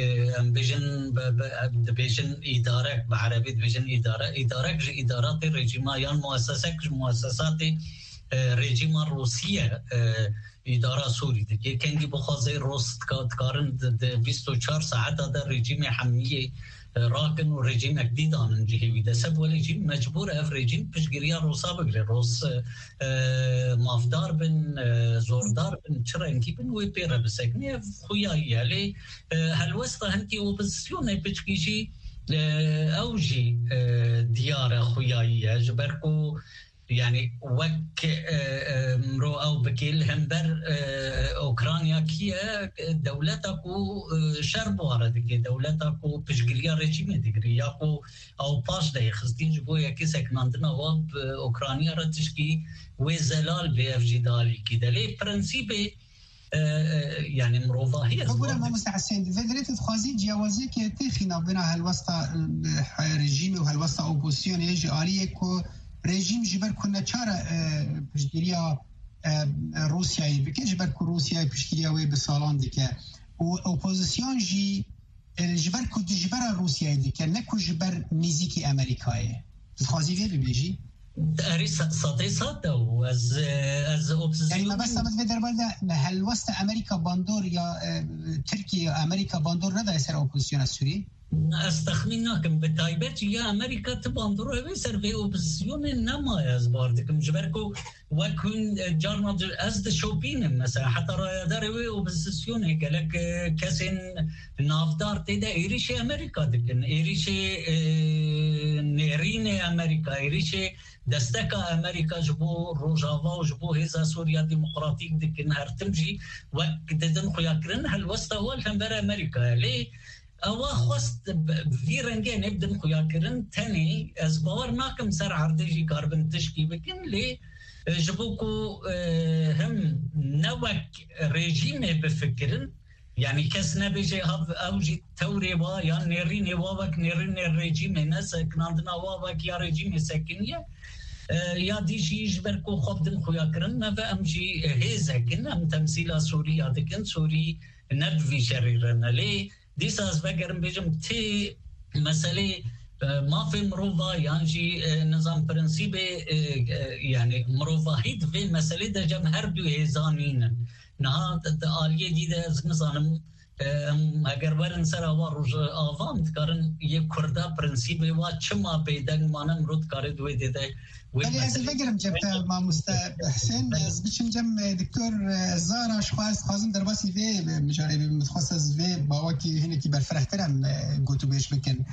بيجن إدارة بعربي بيجن إدارة إدارات الرجيم يعني مؤسسات رژیم روسیه إدارة سوري دكي كان دي بخازي روس تقارن 24 ساعة هذا رژیم حمیه راكن ورژیم جديد عن جهوي ده سب ورژیم مجبور اف رژیم پشگیری روسا بگیره روس مافدار بن زوردار بن چرنگی بن وی پیره بسکنی خویایی هلی هلوستا هنکی اپوزیسیون پشگیشی اوجی دیار خویایی جبرکو يعني وك مرو أو بكيل همبر أوكرانيا كيا دولتكو شربوارة دكي دولتكو بشجريا رجيم دكرياكو أو باش ده خستين جبويا كيسك نندنا واب أوكرانيا رتشكي وزلال بيرجي دالي كده ليه برنسيبي يعني مروفاهية بقول ما مستحسن فدرت تخازي جوازي كي تخينا بنا هالوسط الرجيم وهالوسط أوبوزيسيون يجي آلية كو رژیم جبر کنه چاره پشگیریا روسیایی بکه جبر که روسیایی پشگیریا وی بسالان دیگه و اپوزیسیون جبر که جبر روسیایی دیگه نکو جبر نزیکی امریکایی تخوازی وی ببیجی؟ داری ساده و از اپوزیسیون یعنی ما بس نمت در بالده هل وسط امریکا باندور یا ترکیه امریکا باندور نداره سر اپوزیسیون سوری؟ استخمیناکم به تایبت یا امریکا تباندرو هوی سر به اپوزیسیون نمای از باردکم جبرکو وکن جارنا از دشوبینم مثلا حتی رایدار هوی اپوزیسیونه گلک کسین نافدار تیده ایریش امریکا دکن ایریش نرین امریکا ایریش دستک امریکا جبو روجاوا و جبو هزا سوریا ديمقراطيك دکن هر تمجی وک ددن خویا کرن هل وسط اول هم بر امریکا لی او خواست في رنگين ابدن خويا كرن تاني از باور ناكم سر عردجي كاربن تشكي بكن لي جبوكو هم نوك ريجيم بفكرن يعني كس نبيجي هاف اوجي توري با يا نيرين وابك نيرين الريجيم نسك ناندنا وابك يا ريجيم سكنيه يا ديجي جبركو خبدن خويا كرن نفا امشي هيزا كنا تمثيل سوريا دكن سوري ندفي شريرنا لي ديس از بگرم بيجم تي مسألة ما في مروفا يعني نظام برنسيبي يعني مروفاهيد في مسألة ده جم هر دو هزانين نها آلية دي ده نظام اگر برن سر آوار آوام تکارن یه کرده برنسیبی و چما پیدن مانم رود کار دوی دیده ولی از بگرم جبتا ما حسین از بچم جم دکتور زارا خازم در باسی وی مجاری متخصص وی باوکی هنه کی برفرحترم گوتو بیش بکن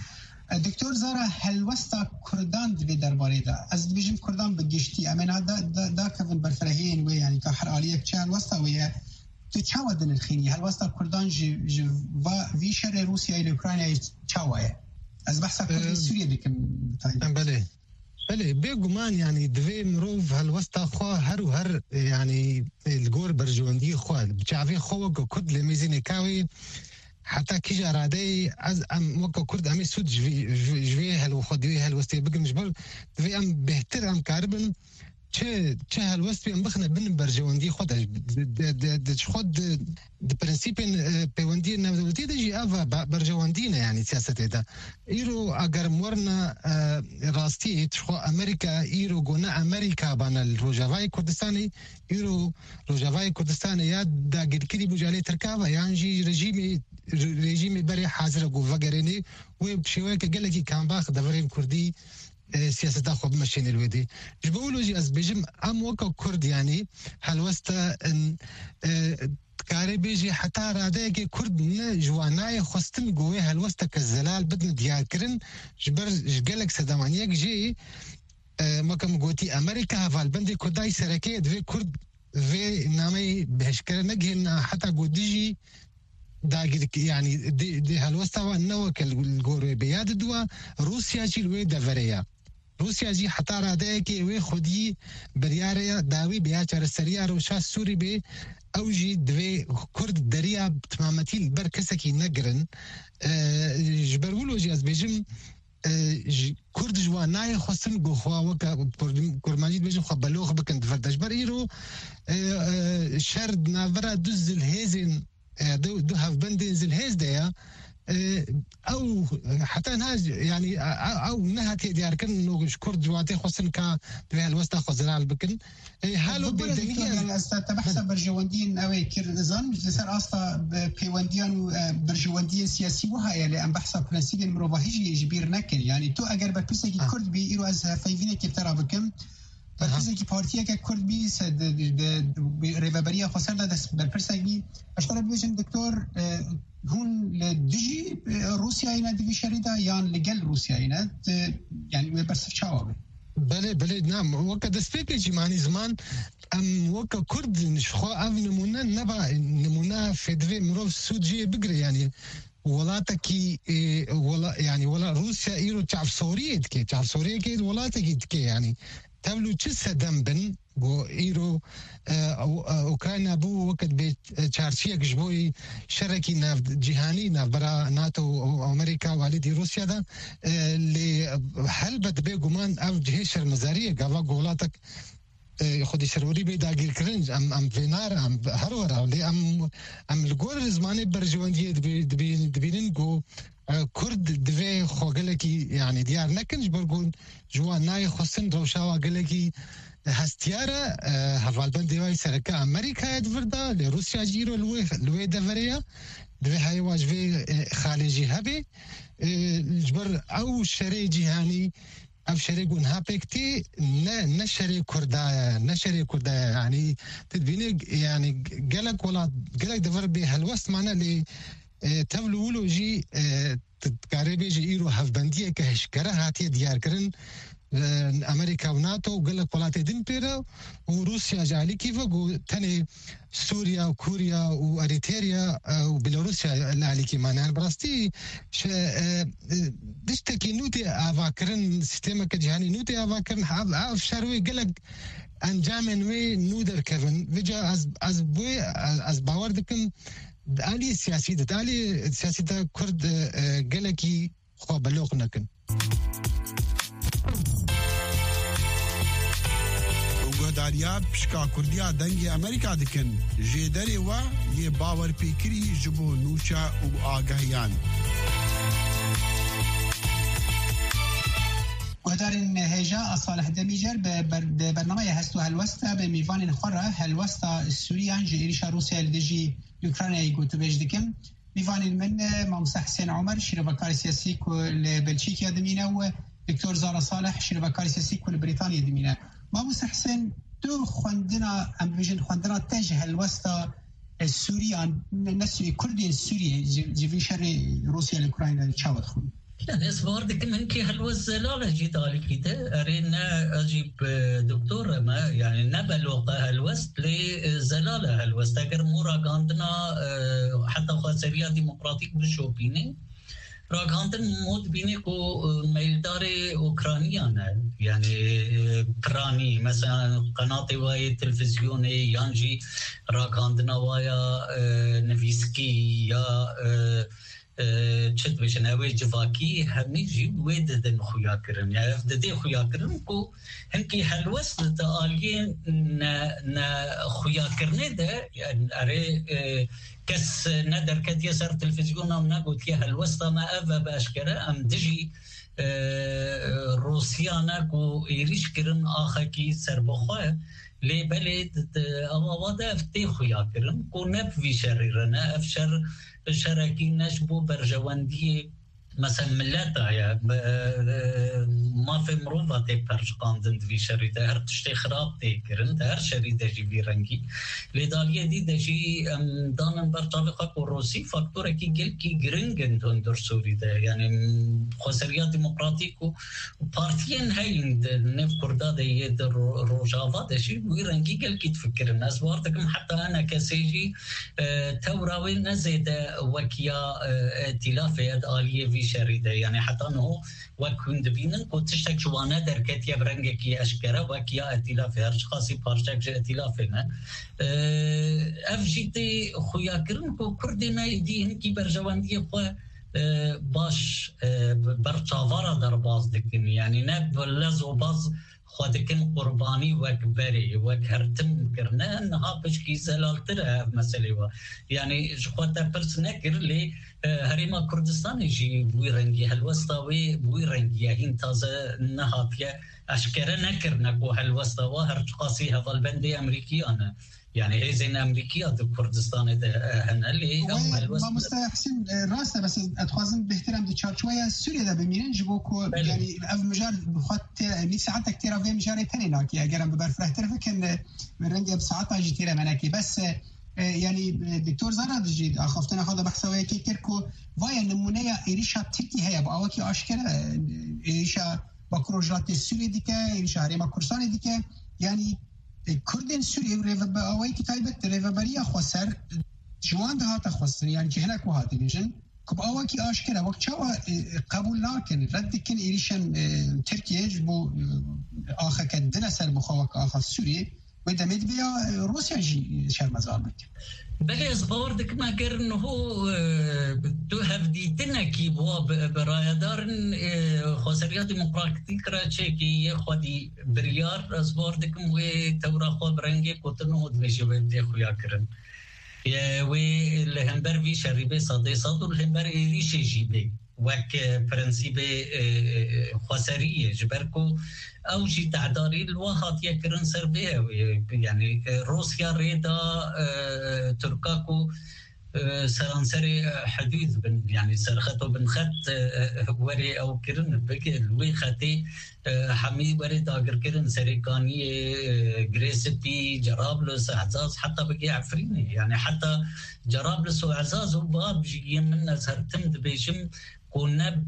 دکتور زارا هلوستا کردان دوی درباره دا از بيجم کردان بگشتی امن دا کفن برفرهین و یعنی که هر آلیه چه هلوستا ویه تو چه ودن الخینی هلوستا کردان وی شر روسیا ایل اوکراینیا چه ویه از بحثا کردی سوریه بکم بله بگمان يعني دوی مروف هالوسطى خوا هر يعني الجور برجواندي خوا بتعرفي خوا كرد لميزين كاوي حتى كي جرادي از ام وكا كرد امي سود جوي هالوخدي هالوسطى بقى مجبر دوي ام بهتر ام كاربن چه هالوسطى ام بخنا بن برجواندي خود خود د برنسيبن بيوندي نودلتي دجي افا برجواندينا يعني سياسته ده ايرو اگر مرنا راستي تخو امريكا ايرو غنا امريكا بان الروجاواي كردستاني ايرو روجاواي كردستاني يا دا گركري بوجالي تركاوا يعني رژیم بري حاضر گو وگرني و بشوي كگلكي كان باخ دورين كردي سياسة خوب مشين الودي جبولو جي از بيجم ام وكا كرد يعني هالوستا كاري بيجي حتى راداكي كرد جواناي خستن قوي هالوستا كالزلال بدن دياكرن جبر جقلك سدامانيك جي مكم قوتي امريكا هفالبندي كرداي سركي دوي كرد في نامي بهشكرا نجهن حتى قوديجي داقل يعني دي هالوستا وانوك القوري بياد دوا روسيا جي الوي دفريا روسيا جي حتى راداكي وي خودي برياريا داوي بياچار سريا روشا سوري بي او جي دوي كرد دريا تمامتي بركسكي نقرن جبرولو جي از بيجم كرد جواناي خصن قخوا وكا كرمانجيد بيجم خبالوخ بكن دفردش بريرو شرد نافرا دوز الهيزن دو هاف بندين زل هيز ديا او حتى ناس يعني او نهت ديار كن نو كرد جواتي خصن كا في الوسط خزرال بكن هالو بدقيقه يعني استبحث برجواندين او كردزان جسر اصلا بيوانديان برجواندين سياسي وهاي اللي ام بحث برنسيب مروباهيجي يجبير نكن يعني تو اگر بپرسي كرد بي ايرو از فيفينه كترا بكم بپرسي كي بارتيه كرد بي ريبابريه خسر دست بپرسي بي اشترى بيجن دكتور هون لدجي روسيا هنا دي شريده يعني لقل روسيا هنا يعني بس شاوبه بله نعم وقت دستيكي معني زمان ام وقت كرد نشخو اف نمونا نبا نمونا فدوي مروف سوجي بقري يعني ولاتكي ولا يعني ولا روسيا ايرو تعرف سوريا كي ولاتكي تكي يعني تبلو تشسا دمبن بو ايرو اوكرانيا بو وقت بيت تشارشيا جبوي شركي ناف جهاني ناف برا ناتو او امريكا والدي روسيا دا اللي حلبت بيقومان او جهيش المزارية قاوا قولاتك خودي شروري بيدا غير كرنج ام فينار ام هرورا اللي ام الجور الزماني برجواندي دبينن جو كرد دوي خوغلكي يعني ديار نكنج برغون جوان ناي خصن روشاوا غلكي هستيارة هفالبندي واي سركا امريكا يدفردا لروسيا جيرو لوي دفريا دوي هاي واجفي خارجي هبي الجبر او شري جهاني افشري قون هابكتي نشري كردايا يعني تدبيني يعني قالك ولا قالك دفر بهالوسط معنا اللي تبلولو جي تقاربي جي ايرو هفبندية كهشكرة هاتي ديار كرن امريكا وناتو وقالك ولاتي دمبيرا وروسيا جالي كيف تاني سوريا وكوريا واريتريا وبيلاروسيا اللي عليكي معناها براستي دشتكي نوتي افاكرن سيستما كجهاني نوتي افاكرن عاف شروي قالك انجامن وي نودر كيفن فيجا از بوي از باور دكن آلي سياسي دا كرد قالكي خو بلوغ نكن وقداريا بشكا كرديا دنگي امريكا دكن جيدري و يه باور بيكري جبو نوشا و آگاهيان وهدارن هجا صالح دميجر ببرنامج هستو هلوستا بميفان خورة هلوستا السوريان جيريشا روسيا لدجي اوكرانيا يقولوا بيجدكم ميفان من مامسح حسين عمر شربكار سياسي كل بلجيكا دمينا ودكتور زارا صالح شربكار سياسي كل بريطانيا دمينا مامسح حسين تو خندنا ام بيجن خندنا تجه هلوستا السوريان الناس كردين سوريا جيفين شر روسيا لاوكرانيا تشاوت خون يعني اسبوع دك من كي هالوز لا جيت على كده أرينا أجيب دكتور ما يعني نبلوق هالوز لزلالة هالوز تاجر مورا عندنا حتى خاصية ديمقراطيك بالشوبيني راغاندن مود بيني كو ميلداري أوكرانيانا يعني براني مثلا قناة واي تلفزيوني يانجي راغاندنا وايا نفيسكي يا چت بشن اوی جواکی همی جی وید دن خویا کرن یا افددی خویا کرن کو هم کی حلوس تعالی ن خویا کرنه ده اره کس ندر کدی سر تلفزیون ام نگوت که حلوس ما اف باشکره ام دجی روسیا نکو ایریش کرن آخه کی سر بخواه لی بلد اواده افتی خویا کرن کو نب وی شریرنا افشر شركي نجبو برجواندية مثلا ملاتا يا ما في مروفة تي برجقاندن في شريدة هر تشتي خراب تي كرن هر شريدة جي بيرنجي لدالية دي دجي دانن برطابقة كوروسي فاكتورة كي جل كي جرنجن تندر سوريدة يعني خسريات ديمقراطيكو بارتيين هايلند نف كردا دي يدر روجافا دجي ويرنجي جل كي تفكر الناس بارتكم حتى أنا كسيجي توراوي نزيد وكيا ائتلافي دالية في شريدة يعني حتى أنه وكون دبينن كنت تشتك شوانا دركت يبرنجك يأشكرا وكيا ائتلافي هرش خاصي بارشك ائتلافينا أفجيتي خويا كرن كو كردنا دي هنكي برجواندية خوا باش برچاوارا در باز دكن يعني نب لزو باز خودكن قرباني وكبري وكهرتم كرنا انها بشكي زلالتره مسألة يعني خواتا برس نكر لي هريما كردستان يجي بويرنجي هالوسطاوي بويرنجي هين تازه نهاتيا اشكره نكر نكو هالوسطاوي هرقاسي هذا البندي امريكي انا يعني هيزين امريكيه دو كردستان ده هنا اللي هم ما مستحسن راسه بس اتخازن باحترام دي تشارشويه سوريا ده بميرن جبوكو يعني اف مجال بخط ني ساعات كثيره في مجال ثاني ناكي اگر ببرفره طرف كان من رنج بساعات اجي تيره مناكي بس يعني دكتور زراد جديد اخفتنا هذا بحثويه كي كركو ويا نمونه ايريشا تركي هي باوكي اشكال ايريشا بكروجات السوري ديكا ايريشا هريما كردستان ديكا يعني كردن سوريا ريفا اوي كتابه ريفا بريا خسر جوان ده هات خسر يعني جهنك وهات بيجن كب اوكي اشكره وقت شو قبول لكن رد كن ايريشن تركيا جبو اخر كدنا سر بخوك اخر سوريا وده مدبيا روسيا جي شر مزابك بلي اصبور دك ما قرن هو تو هاف دي تنكي بوا برايدارن خسريات ديمقراطيك راتشيكي خدي بريار اصبور دك و تورا خو برنجي كوتنو دبيشي بدي خويا كرن يا وي الهمبر في شريبه صدي صدر الهمبر ريشي جيبي وك برنسيبه خسريه جبركو او شي تعداري الواحد يكرن سربيه يعني روسيا ريدا تركاكو سرانسري حدود يعني سرخته بنخت وري او كرن بك الوي خطي حميد وري داغر كرن سريكاني جريسبي جرابلس اعزاز حتى بقي عفريني يعني حتى جرابلس واعزاز وباب جي من سرتمد بيشم كنا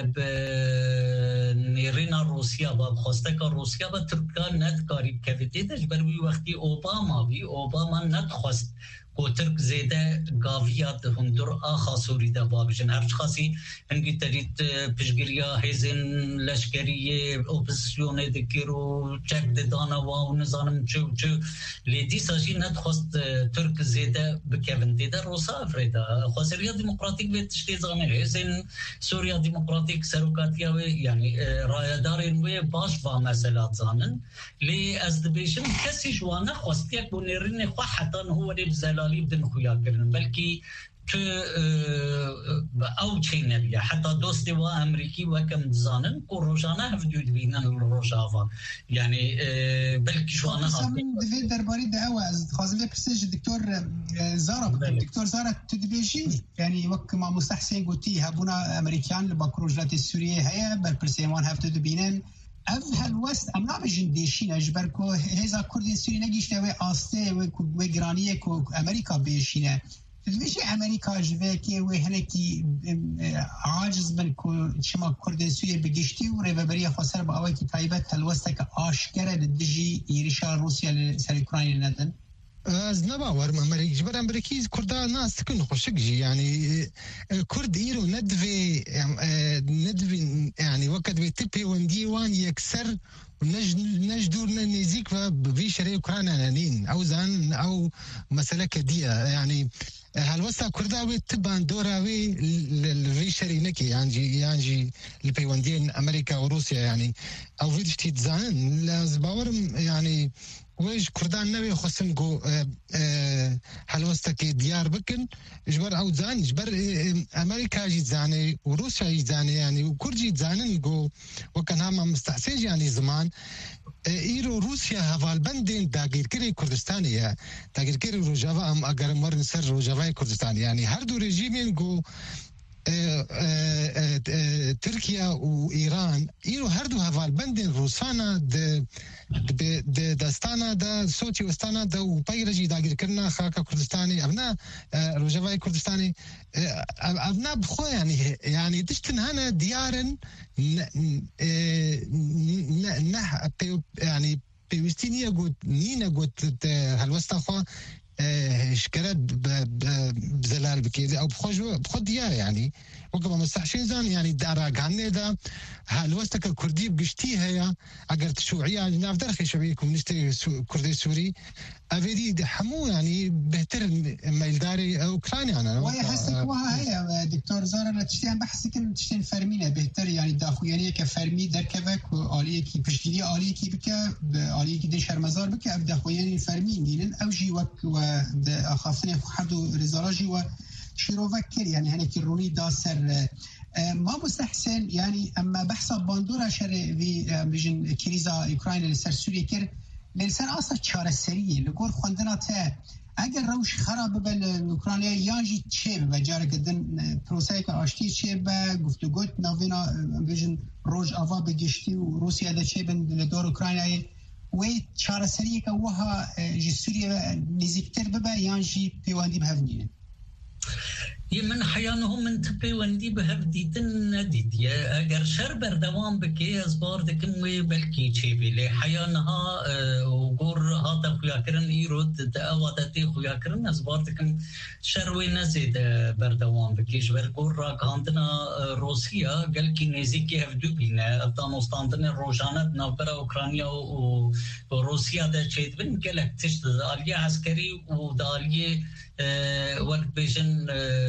نيرينا روسيا باب خوستك روسيا بتركيا ند قريب كفيتي تجبروي وقتي اوباما ند خوست کوترک زیده گاویات هندور آخا سوری ده بابجن هرچ خاصی هنگی ترید پشگریا هزین لشکریه اپوزیسیون دکیرو چک دانا و نظام چو لیدی ساجی ندخواست ترک زیده بکوندی ده روسا افریده خسریا ديمقراطيك بتشتي زانه هزین سوریا ديمقراطيك سروکاتیا و یعنی رایدارین و باش و مسئلات زانن لی از دبیشن کسی جوانه خواستی که نرین خو حتی هو نبزل بدن خويا كرن بلكي ك او تشينريا حتى دوستي وامريكي وكم زانن كوروجانا هفدود بينا الروجافا يعني بلكي شو انا دفي درباري دعوه خازم برسج الدكتور زارا تدبيجي يعني وك ما مستحسن قلتي هبونا امريكان لبكروجات السوريه هي بالبرسيمان هفدود بينن اف هالوست ام نابجن ديشين اجبركو هذا كردين سوري نجيشته و استه و جرانيه كو امريكا بيشينه تدویش امریکا جوه که و هنکی عاجز بن که شما کردستوی بگشتی و ریوبری خسر با اوی که تایبت تلوسته که آشکره دجی ایریشا روسیا سر اوکراین ندن؟ از نباورم امریکا جبر امریکی کردا ناس تكون خوشك جي يعني كرد ايرو ندفي يعني وقت بيتبي ونديوان يكسر نجدورنا نزيك في شري اوكرانيا نانين او زان او مساله كديه يعني هالوسط كرداوي تبان دوراوي في شري نكي يعني البيوندين امريكا وروسيا يعني او فيدش تيتزان لازم باورم يعني ويش كردان نبي خصم جو هالوسط ديار بكن جبر او زان جبر امريكا جي زاني وروسيا جي زاني يعني وكرجي زانن جو وكان هم مستحسن يعني زمان ايرو روسيا هفال بندين داغير كري كردستانية داغير كري روجافا ام اگر مرن سر روجافا كردستان يعني هر دو ريجيمين جو تركيا وإيران إيرو هردو هفال بندن روسانا د دستانا دا صوتي وستانا دا وبايرجي داغير كرنا خاكا كردستاني أبناء روجافاي كردستاني أبناء بخو يعني دشتن هنا ديارن يعني بيوستينيا قد نينا قد هالوسطا خوا شكرت بزلال بكيدي او بخود ديار يعني وقبل مستحشين زان يعني دارا قاني دا هالوستك الكردي بقشتي هيا اگر تشوعية ناف درخي شبيه كومنستي كردي سوري افيدي حمو يعني بهتر ميلداري اوكرانيا انا وهي حسك وها هي دكتور زارا تشتين بحسك تشتين فرمينا بهتر يعني داخويانيه كفرمي دركبك وآليه كي بشكلية آليه كي بك آليه كي دي شرمزار بك اب داخوياني فرمي دينن او جي وك و اخافني حدو رزاراجي و شيروفكر يعني هنا كيروني داسر ما مستحسن يعني اما بحث باندورا شر في بيجن كريزا اوكراين لسر سوريا كر لسر اصلا چاره سريه لگور خوندنا تا اگر روش خراب بل اوکراینیا یانجی چه به جاره کدن پروسه که آشتی چه به گفتگو نوینا بيجن روج آوا بگشتی و روسیه ده چه بن دور اوکراینیا و چاره سريه که وها جی سوريا نزیکتر ببه یانجی پیواندی بهونینه من حيانهم من تبي وندي بهفديتن نديت يا اگر شر بردوام بكي ازبار دكموي بلكي تشيبي لي حيانها وقور هاتا خويا كرن ايرود تاواتي خويا كرن ازبار دكم شروي نزيد بردوام بكي جبر قور راك عندنا روسيا قال كي نزيكي هفدو بينا افغانستان روجانه نوبرا اوكرانيا وروسيا دا تشيد بن قالك تشت داليه عسكري وداليه وقت بيجن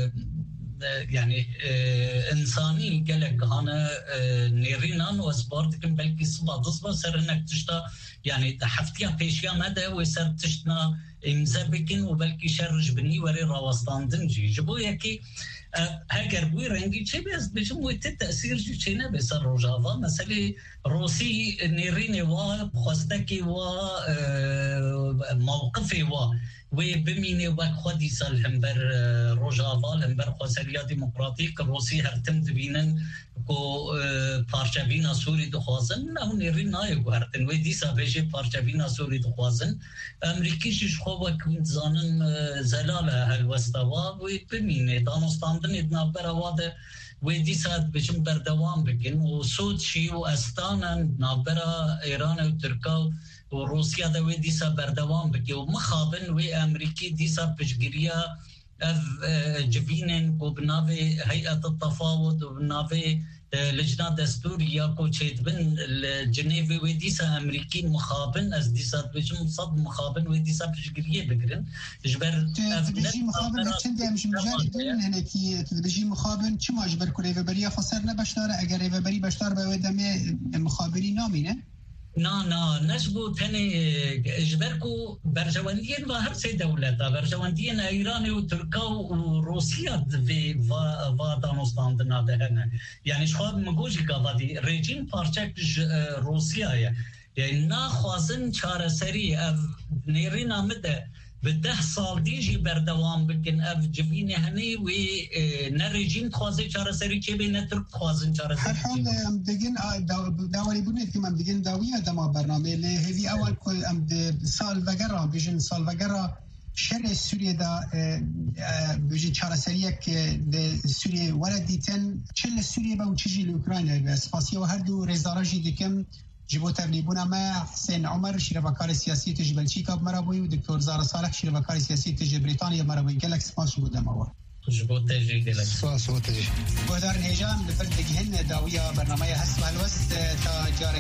يعني انساني قالك انا نيرينان واسبارتكم بلكي صبا ضصبا سر انك تشتا يعني حفتيا بيشيا مدى وسر تشتنا امزابكن وبلكي شرج بني وري راوستان دنجي جبو يكي هاجر بوي رنجي تشي بس بيجمو التاثير جينا بسر روجافا مثلا روسي نيريني وا خوستكي وا موقفي وا وبميني وقت خودي سال همبر روجافا همبر خوسريا ديمقراطيك روسي هرتم دبينن كو پارچابينا سوري دخوازن او نيرين نايو هرتن وي ديسا بيجي پارچابينا سوري دخوازن امريكي شش خوبك زانن زلاله هالوستوا وبميني دانستاندن ادنابر واده وديسا بيجم بردوام بكن وسوتشي واستانا نابرا ايران وتركيا وروسيا دا وي ديسا بردوام بكي ومخابن وي امريكي ديسا بشجريا جبينن وبنافي هيئة التفاوض وبنافي لجنة دستورية كو تشيد بن الجنيفي وي ديسا امريكي مخابن از ديسا بجم صد مخابن وي ديسا بشجريا بكرن جبر تبجي مخابن هتشن دي مش مجال دين هناكي تبجي مخابن چما جبر كو ريفبريا خسر نبشتار اگر ريفبري بشتار باوي دمي مخابري نامينه نا نجبو تاني جبركو برجواندين وهر سي دولتا برجواندين ايران وتركيا وروسيا في دانستان دنا دهنا يعني شخواب مگوجي قابادي ريجين پارچك روسيا يعني ناخوازن چاره سري اف نيرينا مده بده سال دیجی بردوام بکن اف جبینه هنی و نرجین خوازه چاره سری که بین ترک خوازن چاره سری حال بگین داوری بونه که من بگین داویه دما برنامه لی هی اول کل ام سال وگرا بیشن سال وگرا شر سوریه دا بجی چارەسەریەک د سوریه ولد دیتن چل سوریه با و چجی لوکراین اسپاسیا و هر دو رزاراجی دکم جبو تبلیبونا ما حسین عمر شیرفکار سیاسی تجی بلژیکا مرابوی و دکتور زارا صالح شیرفکار سیاسی تجی بریتانیا مرابوی گلک سپاس بودم آور جبو تجی گلک سپاس و تجی بودار هیجان لفرد دگهن داویا برنامه هست و الوست تا جارك